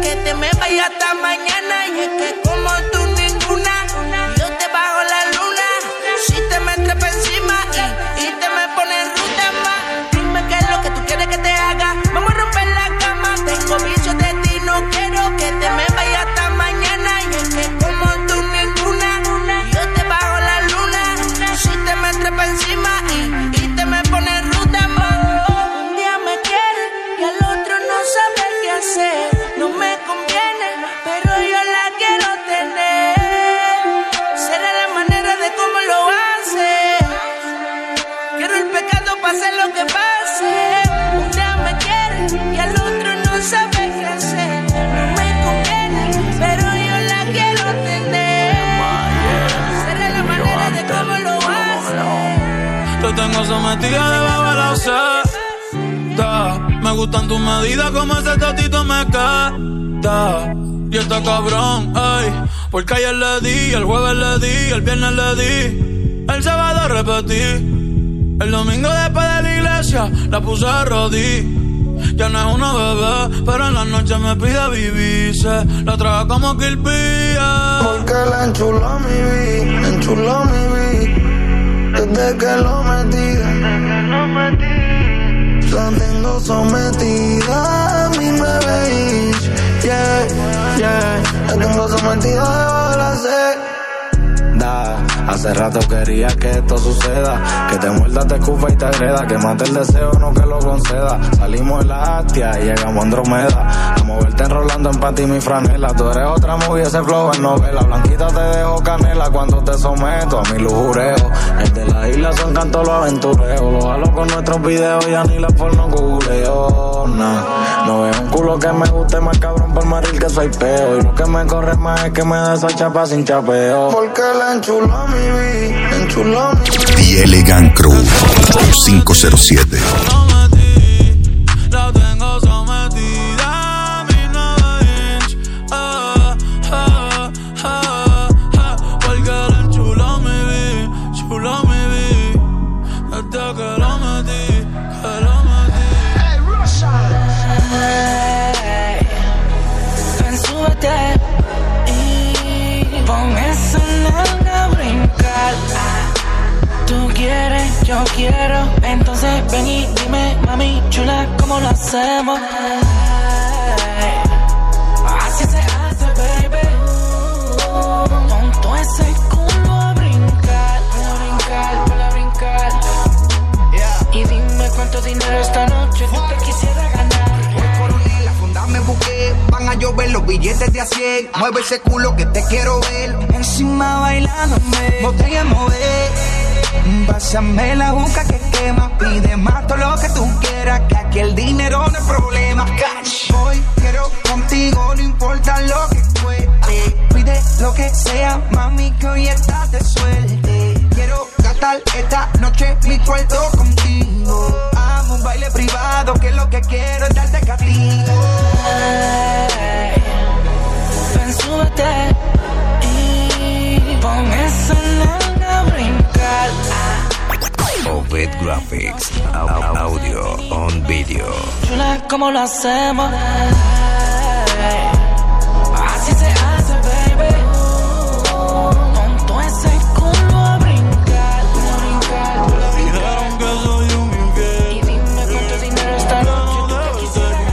Speaker 4: Te tengo sometida debajo de la seda. Me gustan tus medidas, como ese totito me queda. Y está cabrón, ey, porque ayer le di, el jueves le di, el viernes le di, el sábado repetí, el domingo después de la iglesia la puse a rodillas. Ya no es una bebé, pero en la noche me pide vivirse. La traga como Kill Bill.
Speaker 7: Porque la enchuló mi vi, enchuló mi vi. Desde que lo metí, la tengo sometida a mi bebé. Yeah, yeah, la tengo sometida debajo de la sed.
Speaker 14: Hace rato quería que esto suceda, que te muerda, te escupa y te agreda, que mate el deseo, no que lo conceda. Salimos en la Astia y llegamos a Andromeda, a moverte enrolando en panty mi franela. Tú eres otra movie, ese flow es novela. Blanquita te dejo canela cuando te someto a mi lujureo. El de la isla son cantos los aventureos, lo jalo con nuestros videos, ya ni la porno googleo. Nah. No veo un culo que me guste más cabrón por maril que soy peo, y lo que me corre más es que me da esa chapa sin chapeo.
Speaker 7: Porque la enchuló mi vi, enchuló mi vi.
Speaker 5: The Elegant Crew cinco cero siete.
Speaker 4: La tengo sometida a mi nueve inch. Ah, ah, ah, ah. Porque la enchuló mi vi, chuló mi vi. Desde que lo metí, que lo metí.
Speaker 2: Hey, Russia. Hey, ven, súbete y pon esa nalga a brincar. Tú quieres, yo quiero, entonces ven y dime, mami chula, ¿cómo lo hacemos? Así se hace, baby. Pon todo ese culo a brincar, a brincar, para brincar. Y dime cuánto dinero esta noche tú te quisiera ganar.
Speaker 19: Voy por un día, la funda me busqué, van a llover los billetes de a cien. Mueve ese culo que te quiero ver.
Speaker 1: Encima bailándome, botella mover. Pásame la juca que quema, pide más todo lo que tú quieras, que aquí el dinero no es problema. Cash. Hoy quiero contigo, no importa lo que cueste. Pide lo que sea, mami, que hoy estás de suerte. Quiero gastar esta noche mi cuarto contigo. Amo un baile privado, que lo que quiero es darte castigo.
Speaker 2: Hey, ven, súbete y pon esa nalga a brincar.
Speaker 20: Ovid Graphics, au- audio on video.
Speaker 2: Chula, ¿cómo lo hacemos? Así se hace, baby. Pon todo ese culo a brincar, a brincar, a brincar.
Speaker 4: Dijeron que soy un infiel.
Speaker 2: Y dime cuánto dinero esta noche tú te quisieras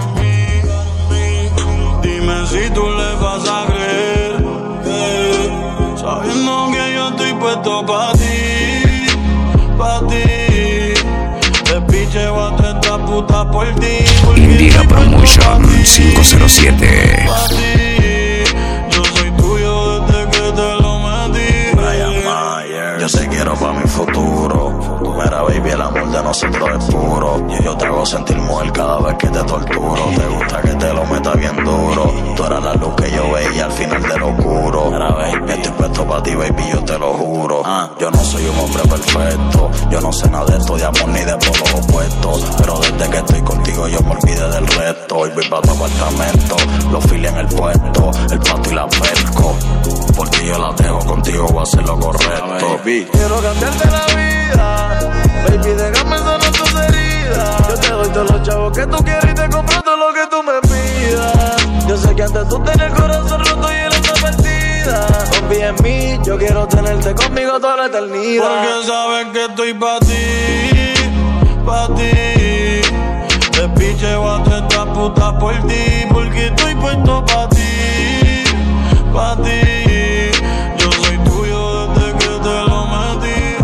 Speaker 2: ganar.
Speaker 4: Dime si tú le vas a creer, eh, sabiendo que yo estoy puesto pa' ti. Pa' ti, te picheo hasta esta puta por ti.
Speaker 5: Indira Promotion cinco cero siete.
Speaker 4: Pa' ti, yo soy tuyo desde que te lo metí.
Speaker 14: Brian Mayer, yo te quiero pa' mi futuro. Mira, baby, el amor de nosotros es puro. Y yo te hago sentir mujer cada vez que te torturo. Te gusta que te lo meta bien duro. Tú eras la luz que yo veía al final de lo oscuro. Mira, baby, estoy puesto pa' ti, baby, yo te lo juro. Ah, yo no soy un hombre perfecto. Yo no sé nada de esto de amor ni de polos opuestos. Pero desde que estoy contigo yo me olvidé del resto. Hoy voy pa' tu apartamento, los files en el puesto, el pato y la pesco. Por ti yo la dejo, contigo voy a hacer lo correcto.
Speaker 4: Quiero cambiarte la vida, baby, déjame sanar tus heridas. Yo te doy todos los chavos que tú quieres y te compro todo lo que tú me pidas. Yo sé que antes tú tenías el corazón roto y eres una partida. Confía en mí, yo quiero tenerte conmigo toda la eternidad. Porque sabes que estoy pa' ti, pa' ti. Te picheo hasta esta puta por ti. Porque estoy puesto pa' ti, pa' ti. Yo soy tuyo desde que te lo metí.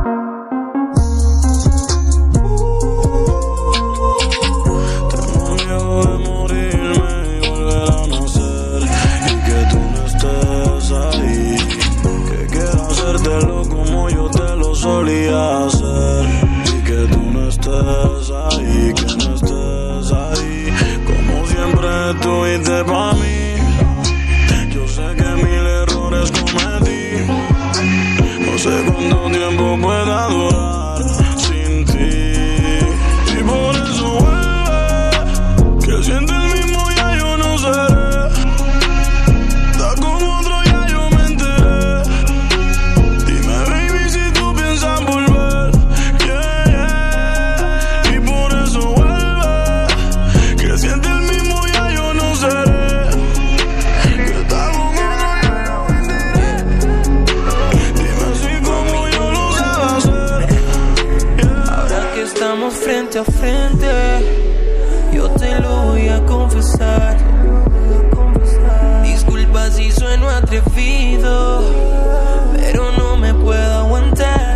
Speaker 4: Tengo miedo de morirme y volver a nacer. Y que tú no estés ahí. Que quiero hacértelo como yo te lo solía hacer. Y que tú no estés ahí, que no estés ahí. Como siempre estuviste pa' mí. Yo sé que mil errores cometí. No sé cuánto tiempo pueda durar.
Speaker 10: frente a frente, yo te lo voy a confesar. Disculpa si sueno atrevido, pero no me puedo aguantar.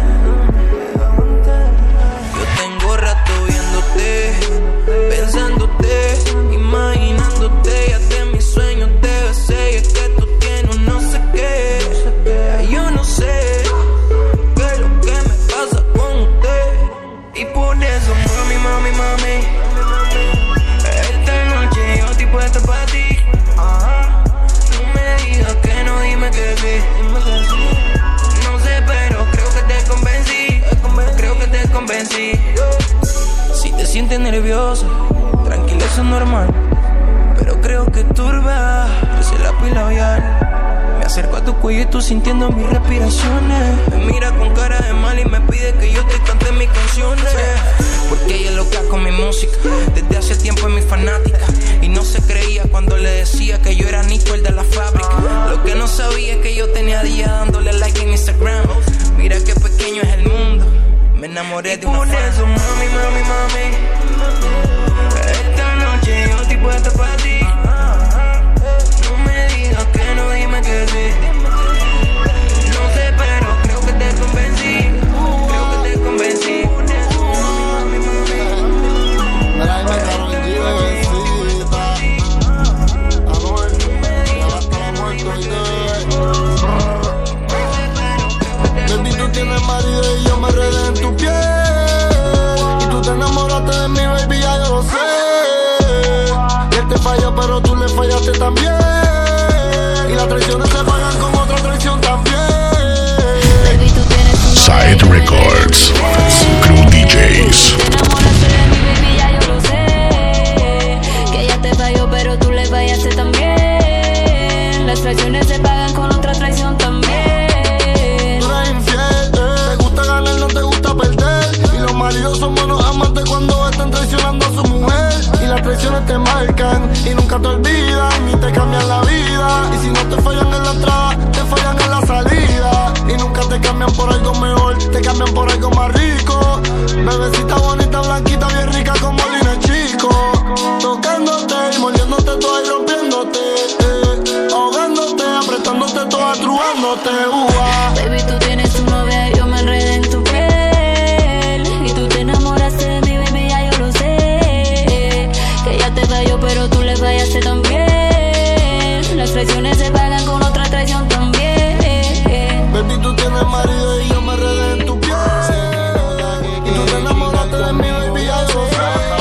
Speaker 10: Yo tengo rato viéndote, pensándote, imaginándote. Ya de mis sueños te besé y es que tú tienes un no sé qué. Yo no sé qué es lo que me pasa con usted. Y por eso, mami, mami, mami, esta noche yo estoy puesta para ti. Ajá. No me digas que no, dime que sí. No sé, pero creo que te convencí. Creo que te convencí. Si te sientes nerviosa, tranquila, eso es normal. Pero creo que turba, crece la pila labial. Me acerco a tu cuello y tú sintiendo mis respiraciones. Me mira con cara de mal y me pide que yo te cante mis canciones. Porque ella es loca con mi música, desde hace tiempo es mi fanática. Y no se creía cuando le decía que yo era Nico, el de la fábrica. Lo que no sabía es que yo tenía días dándole like en Instagram. Mira qué pequeño es el mundo, me enamoré de una fan. Por eso, mami, mami, mami, esta noche yo estoy puesta para ti. No me digas que no, dime que sí. No sé, pero creo que te convencí. Creo que te convencí.
Speaker 7: Mira, ahí me Karol G, bebecita. Amor, ya hasta la muerte, oye. Baby, tú tienes marido y yo me enredé en tu piel. Y tú te enamoraste de mí, baby, ya yo lo sé. Él te falló, pero tú le fallaste también. Y las traiciones se pagan con otra traición también.
Speaker 5: Baby, tú tienes un Side Records, Crew D Js.
Speaker 21: Pero tú le fallaste también. Las traiciones se pagan con otra traición también.
Speaker 7: Tú eres infiel, te gusta ganar, no te gusta perder. Y los maridos son buenos amantes cuando están traicionando a su mujer. Y las traiciones te marcan y nunca te olvidan ni te cambian la vida. Y si no te fallan en la entrada, te fallan en la salida. Y nunca te cambian por algo mejor, te cambian por algo más rico. Bebecita bonita, blanquita, bien rica como Lina Chico. Tocándote y moliéndote toda y rompiéndote, eh, ahogándote, apretándote toda, trubándote, uva.
Speaker 21: Baby, tú tienes tu novia y yo me enredé en tu piel. Y tú te enamoraste de mí, baby, ya yo lo sé. Que ella te falló, pero tú le fallaste también. Las traiciones se pagan con otra traición también.
Speaker 7: Baby, tú tienes marido y yo me enredé en tu piel. Y tú te enamoraste de mí, baby, ya yo lo sé.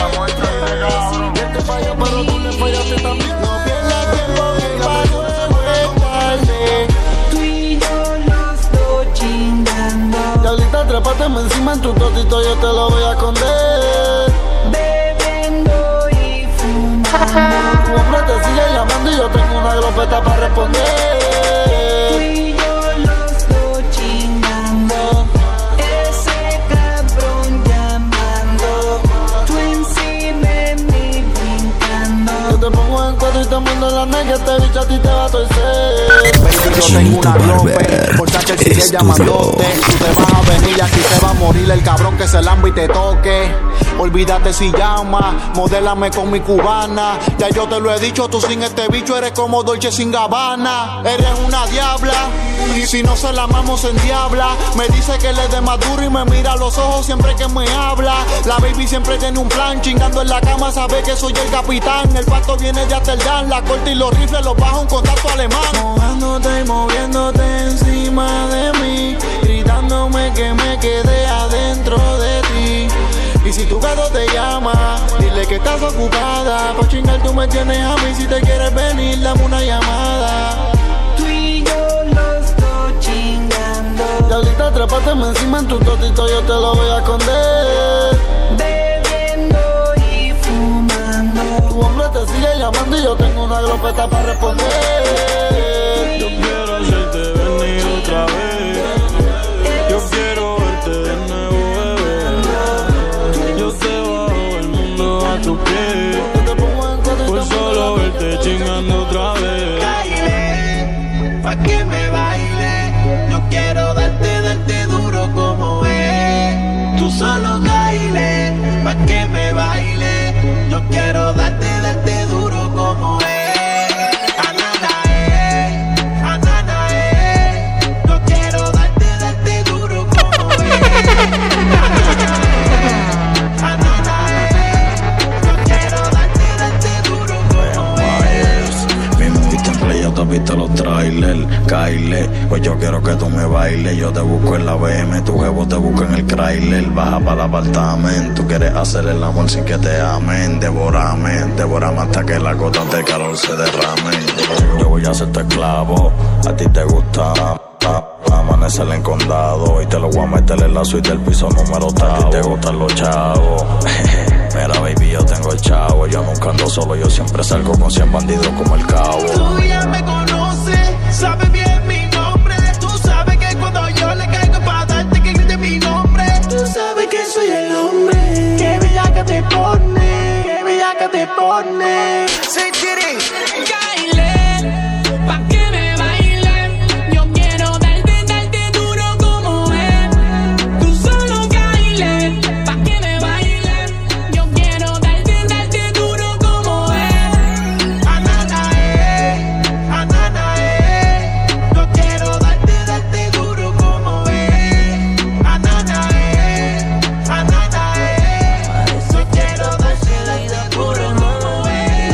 Speaker 7: Pero tú le fallaste también. No pierdas tiempo que la traición se muere.
Speaker 1: Tú y yo los dos chingando.
Speaker 7: Y ahorita trépateme encima en tu totito, yo te lo voy a esconder.
Speaker 1: Bebiendo y fumando.
Speaker 7: Tu hombre te sigue llamando y yo tengo una glopeta para responder.
Speaker 1: Tú y yo los dos chingando. Ese cabrón llamando. Tú encima de mí brincando.
Speaker 7: Yo te pongo en cuatro y te muerdo la negra. Este bicho a ti te va a torcer.
Speaker 22: Baby, yo tengo una glope, por Sacher sigue llamándote. Tú te vas a venir y aquí te va a morir el cabrón que se lamba y te toque. Olvídate si llama, modélame con mi cubana. Ya yo te lo he dicho, tú sin este bicho eres como Dolce sin Gabbana. Eres una diabla, y si no se la amamos en diabla. Me dice que le dé más duro y me mira a los ojos siempre que me habla. La baby siempre tiene un plan, chingando en la cama sabe que soy el capitán. El pasto viene de Amsterdam, la corte y los rifles los bajo un contacto alemán.
Speaker 10: Mojándote y moviéndote encima de mí, gritándome que me quedé adentro de ti.
Speaker 7: Y si tu gato te llama, dile que estás ocupada. Pa' chingar tú me tienes a mí, si te quieres venir dame una llamada.
Speaker 1: Tú y yo los dos chingando.
Speaker 7: Y ahorita trépateme encima en tu totito, yo te lo voy a esconder.
Speaker 1: Bebiendo y fumando.
Speaker 7: Tu hombre te sigue llamando y yo tengo una glopeta para responder.
Speaker 4: Yo quiero hacerte venir otra vez. Yo quiero verte de nuevo, bebé. Yo te bajo el mundo a tu pie. Por solo verte chingando otra vez.
Speaker 1: Baile, pa' que me baile. Yo quiero darte, darte duro como es. Tú solo baile, pa'
Speaker 10: que me baile. Yo quiero darte, darte duro como es.
Speaker 14: Tú has visto los trailers, Kyle, pues yo quiero que tú me bailes. Yo te busco en la B M, tu jevo te busca en el Chrysler. Baja para el apartamento, tú quieres hacer el amor sin que te amen. Devórame, devórame hasta que las gotas de calor se derramen. Yo voy a ser tu esclavo, a ti te gusta amanecer en condado. Y te lo voy a meter en la suite del piso número tres. A ti te gustan los chavos. Mira, baby, yo tengo el chavo. Yo nunca ando solo, yo siempre salgo con cien bandidos como el cabo.
Speaker 10: Tú ya me conoces, sabes bien mi nombre. Tú sabes que cuando yo le caigo para darte que grite mi nombre. Tú sabes que soy el hombre. Qué bella que te pone, qué bella que te pone. Say Titty, Kyle, pa' que me baile. Yo quiero darte, darte duro como es. Tú solo Kyle, pa' que me baile. Yo quiero darte, darte duro como es. Anana eh, anana eh. Yo quiero darte, darte duro como es. Anana eh, anana eh. Yo quiero darte, darte duro como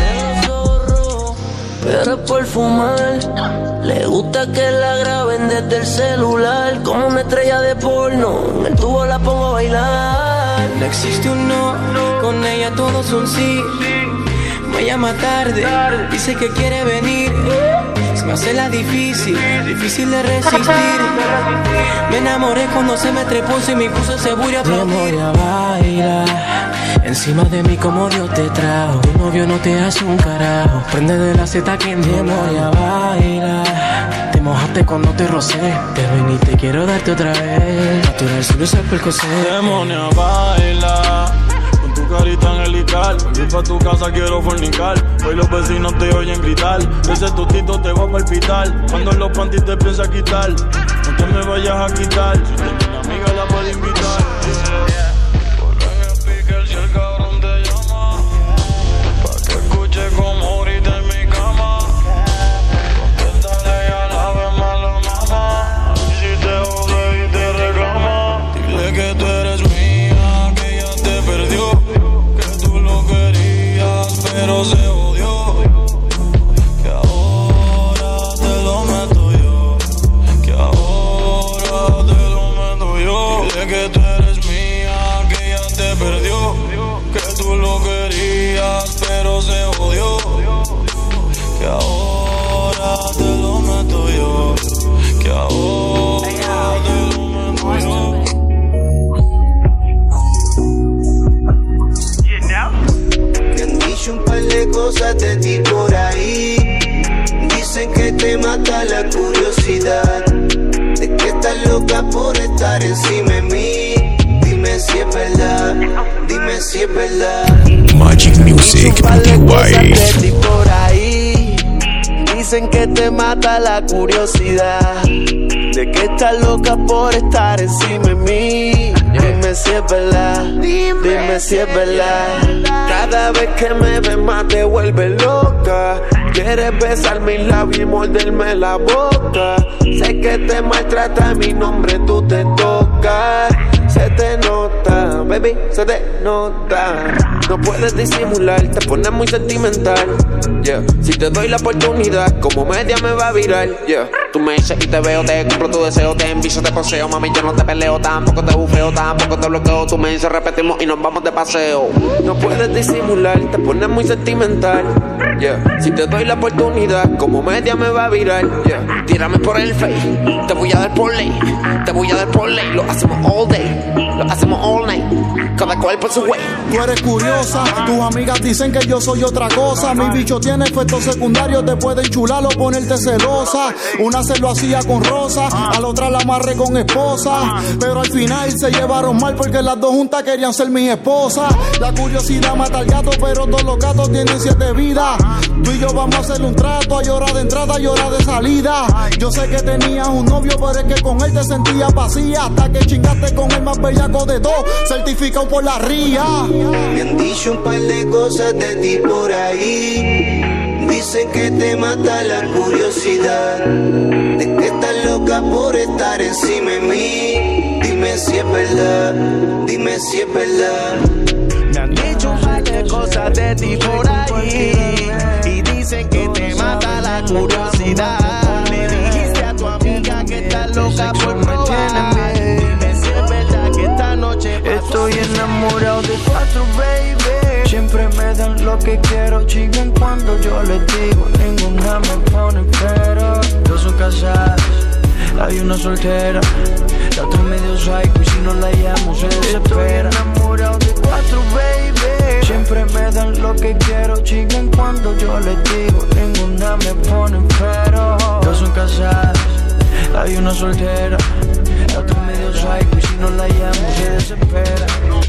Speaker 10: es.
Speaker 12: Pero por fumar, le gusta que la graben desde el celular. Como una estrella de porno, en el tubo la pongo a bailar.
Speaker 8: No existe un no, con ella todo es un sí. Me llama tarde, dice que quiere venir. Se me hace la difícil, difícil de resistir. Me enamoré cuando se me trepó y me puso seguro a aplaudir. Baila encima de mí como Dios te trajo. Tu novio no te hace un carajo. Prende de la seta que memoria baila. Te mojaste cuando te rocé. Te ven y te quiero darte otra vez. Natural solo es el percocé.
Speaker 4: Demonia baila con tu carita angelical. Voy pa' tu casa, quiero fornicar. Hoy los vecinos te oyen gritar. Ese tostito te va a palpitar. Cuando en los panties te piensa quitar. No te me vayas a quitar. Si tienes una amiga la puedes invitar. Ponle en el speaker si el cabrón te llama. Pa' que escuche como grita en mi cama. Contéstale y a la vez más la mamá. Y si te jode y te reclama, dile que tú eres mía, que ella te perdió. Que tú lo querías pero se odió. Que ahora te lo meto yo. Que ahora te lo meto yo. Dile que tú eres mía, que ella te perdió. Que tú lo querías pero se odió. Que ahora te lo meto yo. Que ahora te lo meto yo.
Speaker 10: Me han dicho un par de cosas de ti por ahí. Dicen que te mata la curiosidad, de que estás loca por estar encima de mí. Dime si es verdad, dime si es verdad.
Speaker 5: Magic Music
Speaker 10: de
Speaker 5: Uruguay.
Speaker 10: ti por ahí. Dicen que te mata la curiosidad, de que estás loca por estar encima de mí. Dime si es verdad, dime si es verdad. Cada vez que me ves más te vuelves loca. Quieres besar mis labios y morderme la boca. Sé que te maltrata mi nombre, tú te tocas. Se te nota, baby, se te nota. No puedes disimular, te pones muy sentimental, yeah. Si te doy la oportunidad, como media me va a virar, yeah. Tú me dices y te veo, te compro tu deseo, te envicio, te poseo. Mami, yo no te peleo, tampoco te bufeo, tampoco te bloqueo. Tú me dices, repetimos y nos vamos de paseo. No puedes disimular, te pones muy sentimental, yeah. Si te doy la oportunidad, como media me va a virar, yeah. Tírame por el face, te voy a dar por ley, te voy a dar por ley. Lo hacemos all day, lo hacemos all night, cada cual por su way.
Speaker 22: Tú eres curiosa, tus amigas dicen que yo soy otra cosa. Mi bicho tiene efectos secundarios, te puede enchular o ponerte celosa. Una se lo hacía con Rosa, a la otra la amarré con esposa. Pero al final se llevaron mal porque las dos juntas querían ser mi esposa. La curiosidad mata al gato, pero todos los gatos tienen siete vidas. Tú y yo vamos a hacer un trato, hay hora de entrada y hora de salida. Yo sé que tenías un novio, pero es que con él te sentías vacía. Hasta que chingaste con el más bellaco de dos, certificado por la ría.
Speaker 15: Me han dicho un par de cosas de ti por ahí. Dicen que te mata la curiosidad, de que estás loca por estar encima de mí. Dime si es verdad, dime si es verdad.
Speaker 6: Me han dicho un par de cosas de ti por ahí y dicen que te mata la curiosidad. Le dijiste a tu amiga que estás loca por probar. Dime si es verdad que esta noche
Speaker 8: estoy enamorado de cuatro, baby. Siempre me dan lo que quiero, chigan cuando yo les digo. Ninguna me pone pero. Dos son casadas, hay una soltera, la otra medio psycho y si no la llamo se desespera. Estoy enamorado de cuatro, baby. Siempre me dan lo que quiero, chigan cuando yo les digo. Ninguna me pone pero. Dos son casadas, hay una soltera, la otra medio psycho y si no la llamo se desespera.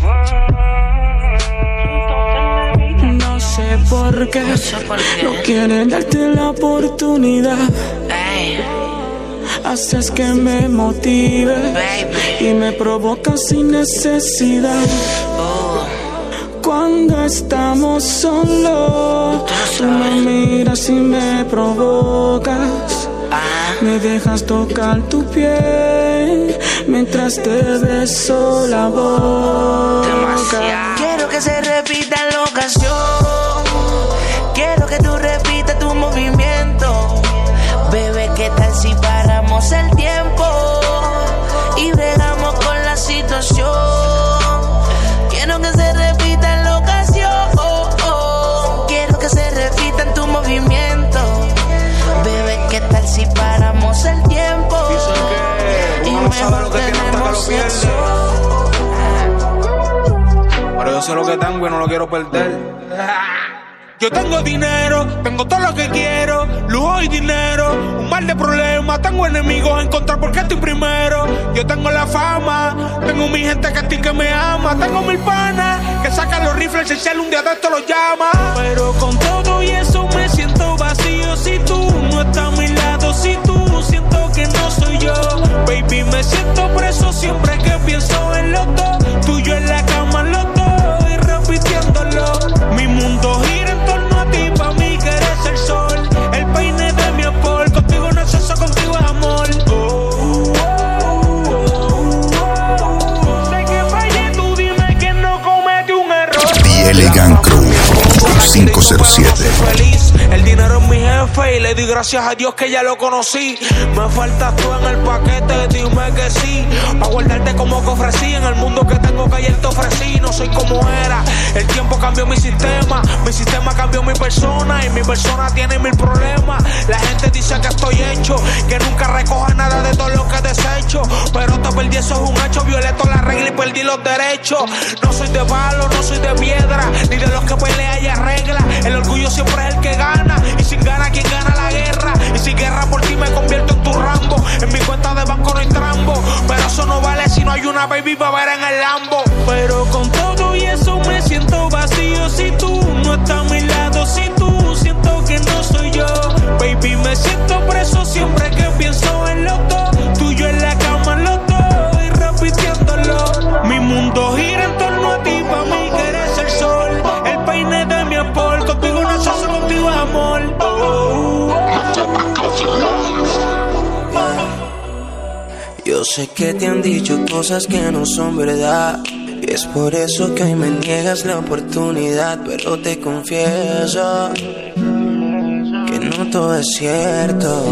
Speaker 4: No sé por qué, no, sé por qué. No quieren darte la oportunidad. Ay. Haces que me motive, baby, y me provocas sin necesidad. Oh. Cuando estamos solos, tú me miras y me provocas. Ah. Me dejas tocar tu piel mientras te beso la boca.
Speaker 10: Demasiado. Quiero que se repita la ocasión. Quiero que tú repitas tu movimiento. Bebé, ¿qué tal si paramos el tiempo y bregamos con la situación? Quiero que se repita la ocasión. Quiero que se repita en tu movimiento. Bebé, ¿qué tal si paramos el tiempo y mejor tenemos sexo?
Speaker 18: Pero yo sé lo que tengo y no lo quiero perder. Yo tengo dinero, tengo todo lo que quiero, lujo y dinero, un mar de problemas, tengo enemigos en contra porque estoy primero. Yo tengo la fama, tengo mi gente que a ti que me ama, tengo mil panas que sacan los rifles y si un día de esto los llama. Pero con todo y eso me siento vacío si tú no estás a mi lado, si tú siento que no soy yo. Baby, me siento preso siempre que pienso en los dos, tuyo en la cama los dos y repitiéndolo. Mi mundo gira en torno a ti, pa' mí que eres el sol, el peine de mi amor, contigo no es eso, contigo es amor. Oh, oh, oh, oh, oh. Sé que fallé, tú dime que no comete un error.
Speaker 5: The Elegant Crew cinco cero siete.
Speaker 18: Feliz, el dinero es mi jefe y le di gracias a Dios que ya lo conocí. Me faltas tú en el paquete, dime que sí, pa' guardarte como que ofrecí. En el mundo que tengo que ayer te ofrecí, no soy como era. El tiempo cambió mi sistema, mi sistema cambió mi persona y mi persona tiene mil problemas. La gente dice que estoy hecho, que nunca recoja nada de todo lo que desecho, pero te perdí, eso es un hecho. Violé toda la regla y perdí los derechos. No soy de palo, no soy de piedra, ni de los que pelea y arregla. El orgullo siempre es el que gana, y sin gana quien gana la guerra. Y si guerra por ti me convierto en tu Rambo. En mi cuenta de banco no hay trambo, pero eso no vale si no hay una baby pa' ver en el Lambo. Pero con todo y eso me siento vacío si tú no estás a mi lado, si tú siento que no soy yo. Baby, me siento preso siempre que pienso en los dos, tuyo en la cama los dos y repitiéndolo. Mi mundo gira en torno a ti, pa' mí que eres el sol, el peine de mi amor, contigo no es eso, contigo es amor. Oh, oh,
Speaker 15: oh. Yo sé que te han dicho cosas que no son verdad, y es por eso que hoy me niegas la oportunidad, pero te confieso que no todo es cierto,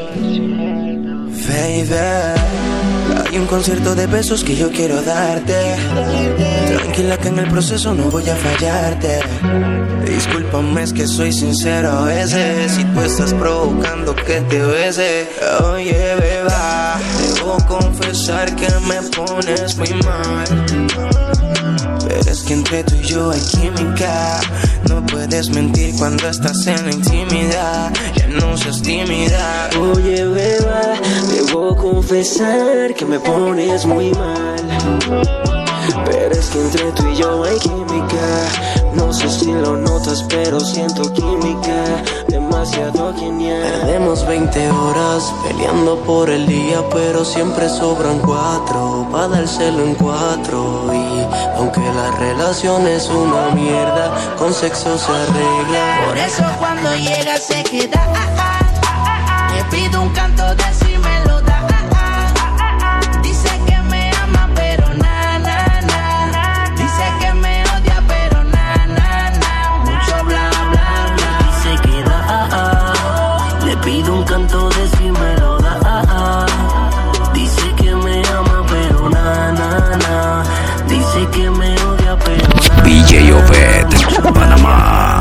Speaker 15: baby. Hay un concierto de besos que yo quiero darte, tranquila que en el proceso no voy a fallarte. Discúlpame, es que soy sincero a veces, si tú estás provocando que te bese. Oye, beba, debo confesar que me pones muy mal, pero es que entre tú y yo hay química. No puedes mentir cuando estás en la intimidad, ya no seas tímida.
Speaker 3: Oye, beba, debo confesar que me pones muy mal, pero es que entre tú y yo hay química. No sé si lo notas, pero siento química demasiado genial.
Speaker 15: Perdemos veinte horas peleando por el día, pero siempre sobran cuatro pa' dárselo en cuatro. Y
Speaker 3: Aunque la relación es una mierda, con sexo se arregla.
Speaker 10: Por eso cuando llega se queda. Le pido un canto de si me lo da. Dice que me ama pero na na na. Dice que me odia pero na na na. Mucho bla bla bla.
Speaker 3: Y se queda. Le pido un canto de si me lo da. Dice que me ama pero na na na. Dice que me odia pero na.
Speaker 5: D J Obed, Panamá.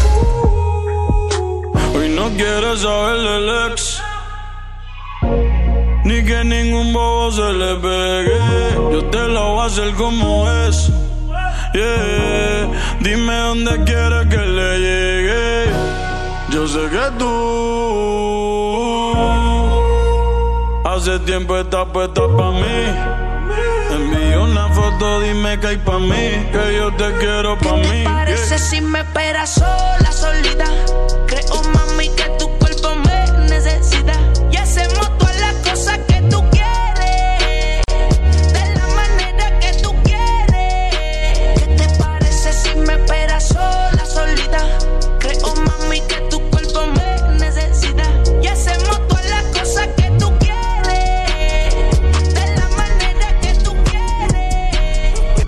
Speaker 4: Hoy no quiere saber del ex, ni que ningún bobo se le pegue. Yo te lo voy a hacer como es. Yeah. Dime dónde quieres que le llegue. Yo sé que tú hace tiempo estás puesta pa' mí. Envío una foto, dime que hay pa' mí, que yo te quiero pa' mí.
Speaker 10: ¿Qué te parece yeah. si me esperas sola, solita? Creo, mami, que tu cuerpo me necesita. Y hacemos todas las cosas que tú quieres, de la manera que tú quieres. ¿Qué te parece si me esperas sola, solita? Creo, mami, que tu cuerpo me necesita. Y hacemos todas las cosas que tú quieres, de la manera que tú quieres.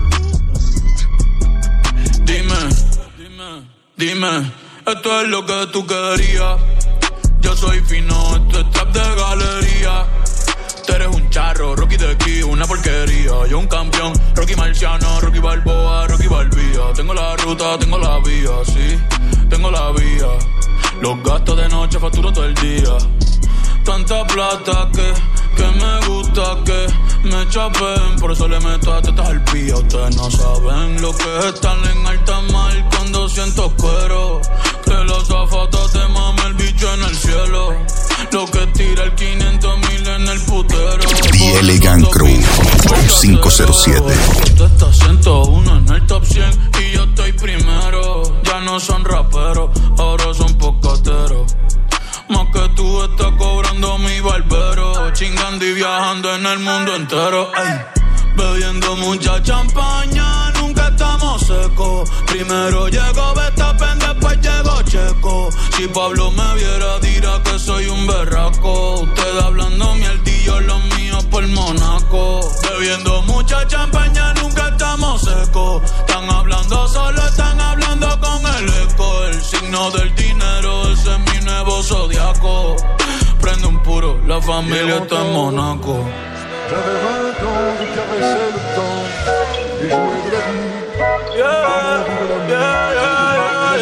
Speaker 4: Dime, dime, dime, esto es lo que tú querías. Yo soy fino, esto es trap de galería. Tú eres un charro, Rocky de aquí, una porquería. Yo un campeón, Rocky Marciano, Rocky Balboa, Rocky Balbía. Tengo la ruta, tengo la vía, sí, tengo la vía. Los gastos de noche facturo todo el día. Tanta plata que, que me gusta que me chapen. Por eso le meto a tetas al pía. Ustedes no saben lo que es estar en alta mar cuando siento cuero. Que los zapatos te mame el bicho en el cielo. Lo que tira el quinientos mil en el putero.
Speaker 5: The Elegant Crew cinco cero siete.
Speaker 4: Está ciento uno en el top cien y yo estoy primero. Ya no son raperos, ahora son pocateros. Más que tú estás cobrando mi barbero. Chingando y viajando en el mundo entero. Ay. Bebiendo mucha champaña, nunca estamos secos. Primero llegó Verstappen, después llegó Checo. Si Pablo me viera dirá que soy un berraco. Ustedes hablando mierdillo, los míos por Monaco. Bebiendo mucha champaña, nunca estamos secos. Están hablando solo, están hablando con el eco. El signo del dinero, ese es mi nuevo zodiaco. Prende un puro, la familia está en Monaco.
Speaker 9: J'avais vingt ans, je caressais le temps et jouais de la vie.
Speaker 4: Yeah, yeah, yeah,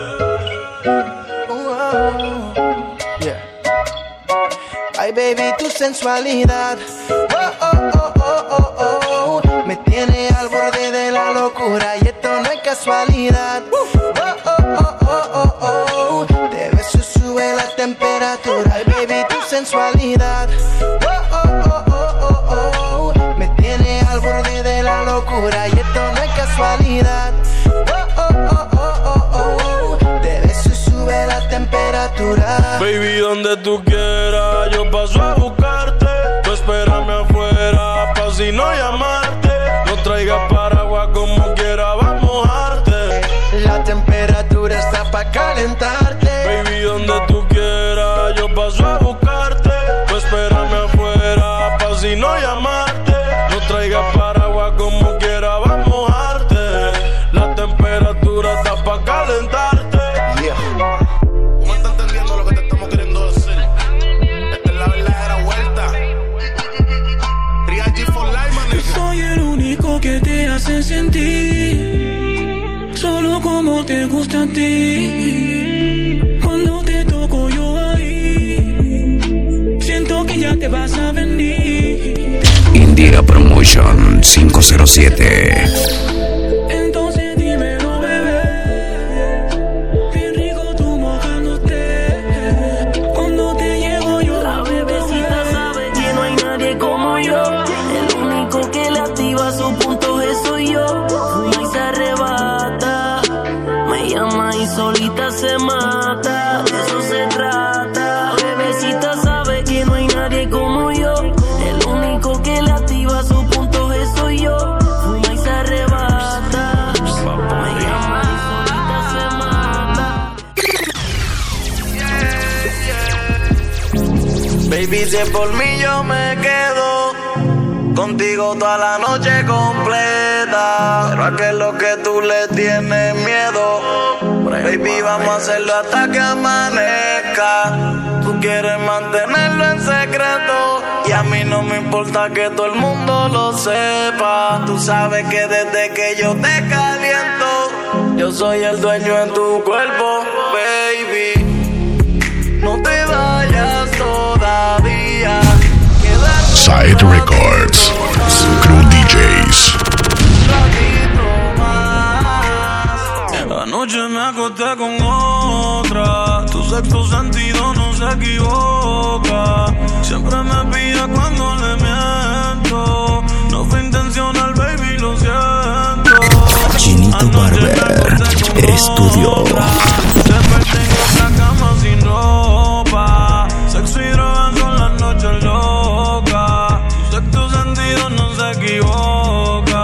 Speaker 4: yeah,
Speaker 10: yeah. Ay, baby, tu sensualidad, oh, oh, oh, oh, oh, oh, me tiene al borde de la locura y esto no es casualidad. Oh, oh, oh, oh, oh, oh, te beso y sube la temperatura. Ay, baby, tu sensualidad, oh, oh, oh, oh, oh, oh, me tiene al borde de la locura y esto no es casualidad. Oh, oh, oh, oh, oh, oh, te beso y sube la temperatura.
Speaker 4: Baby, donde tú quieras, yo paso a buscarte. Tú espérame afuera, pa' si no llamarte. No traigas paraguas como quiera, va a mojarte.
Speaker 10: La temperatura está pa' calentarte.
Speaker 4: Baby, donde tú quieras, yo paso a buscarte. Tú espérame afuera, pa' si no llamarte. No traigas paraguas como quiera, va a mojarte. La temperatura está pa' calentarte.
Speaker 6: Yeah. ¿Cómo estás entendiendo lo que te estamos queriendo decir? Esta es la verdadera vuelta. Real G for life, man.
Speaker 8: Yo soy el único que te hace sentir solo como te gusta a ti. Cuando te toco yo ahí, siento que ya te vas a venir.
Speaker 5: Indira Promotion cinco cero siete.
Speaker 8: Entonces dímelo, bebé, bien rico tú mojándote. Cuando te llego yo,
Speaker 3: la bebecita sabe que no hay nadie como yo. El único que le activa su punto G soy yo. Fuma y se arrebata, me llama y solita se mata. De eso se trata. La bebecita sabe que no hay nadie como yo. El único que le activa su punto G soy yo. Fuma y se arrebata.
Speaker 12: si es por mí yo me quedo contigo toda la noche completa. Pero a que es lo que tú le tienes miedo. Baby, vamos a hacerlo hasta que amanezca. Tú quieres mantenerlo en secreto y a mí no me importa que todo el mundo lo sepa. Tú sabes que desde que yo te caliento, yo soy el dueño en tu cuerpo, baby. No te vayas todavía.
Speaker 5: Side Records, Crew D Js.
Speaker 4: Anoche me acosté con otra. Tu sexto sentido no se equivoca. Siempre me pilla cuando le miento. No fue intencional, baby, lo siento.
Speaker 11: Chinito Barber Estudio.
Speaker 4: Desperté en otra cama sin ropa. Sexo y drogas son las noches locas. Tu sexto sentido no se equivoca.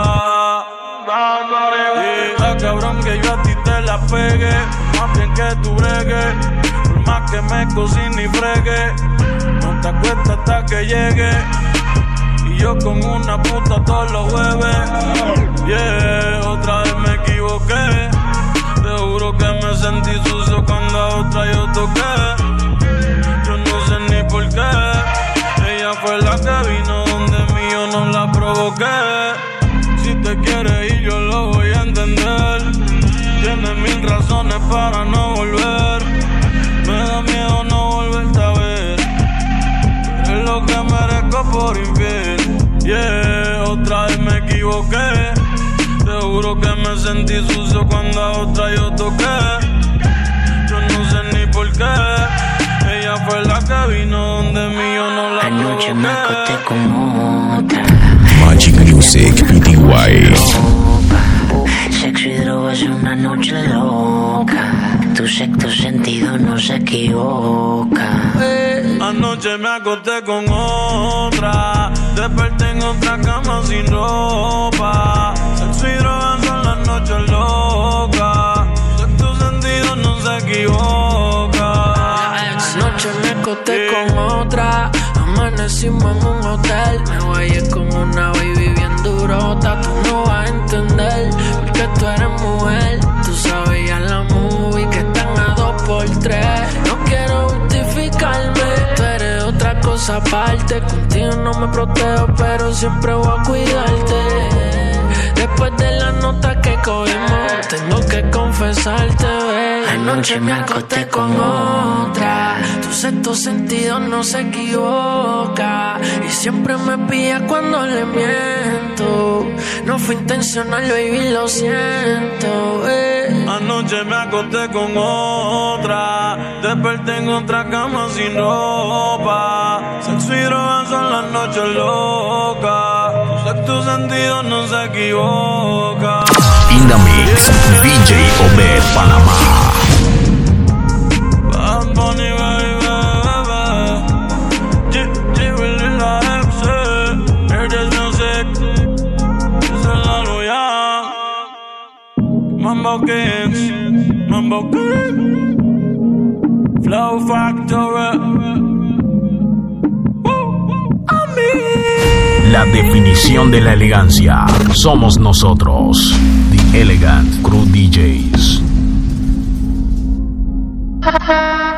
Speaker 4: Está cabrón que yo a ti te la pegue. Más bien que tú bregues. Por más que me cocine y fregue, no te acuestas hasta que llegue. Y yo con una puta todos los jueves. Yeah, otra vez me equivoqué. Te juro que me sentí sucio cuando a otra yo toqué. Yo no sé ni por qué. Ella fue la que vino donde mí, yo no la provoqué. Si te quieres ir yo lo voy a entender. Tienes mil razones para no volver. Me da miedo no volverte a ver. Es lo que merezco por infiel. Yeah, otra vez me equivoqué. Te juro que me sentí sucio cuando a otra yo toqué. Yo no sé ni por qué. Ella fue la que vino donde mí, yo no la
Speaker 2: Anoche me acosté
Speaker 4: provoqué.
Speaker 2: con otra.
Speaker 11: Magic Music P T Y.
Speaker 2: Sexo y drogas una noche loca. Tu sexto sentido no se equivoca.
Speaker 4: Anoche me acosté con otra. Desperté en otra cama sin ropa. Sexo y drogas son las noches locas. Sexto sentido no se equivoca.
Speaker 10: Anoche me acosté con otra. Amanecimos en un hotel. Me guayé con una baby bien durota. Tú no vas a entender porque tú eres mujer. Tú sabes ya la movie que están a dos por tres. No quiero justificarme. Tú eres otra cosa aparte. Contigo no me protejo, pero siempre voy a cuidarte. Después de la nota que cogimos, tengo que confesarte, babe.
Speaker 2: Anoche me acosté con otra.
Speaker 10: Tu sexto sentido no se equivoca. Y siempre me pilla cuando le miento. No fue intencional, baby, lo siento, babe.
Speaker 4: Anoche me acosté con otra. Desperté en otra cama sin ropa. Sexo y drogas son las noches locas. Tu sexto sentido no se equivoca.
Speaker 11: In the mix, D J Obed Panamá.
Speaker 4: Bad Bunny, baby, baby. G, G, really la F C. Hear this music. Esa es la luya. Mambo Kings, Mambo Kings. Flow Factory.
Speaker 11: La definición de la elegancia somos nosotros, The Elegant Crew D Js.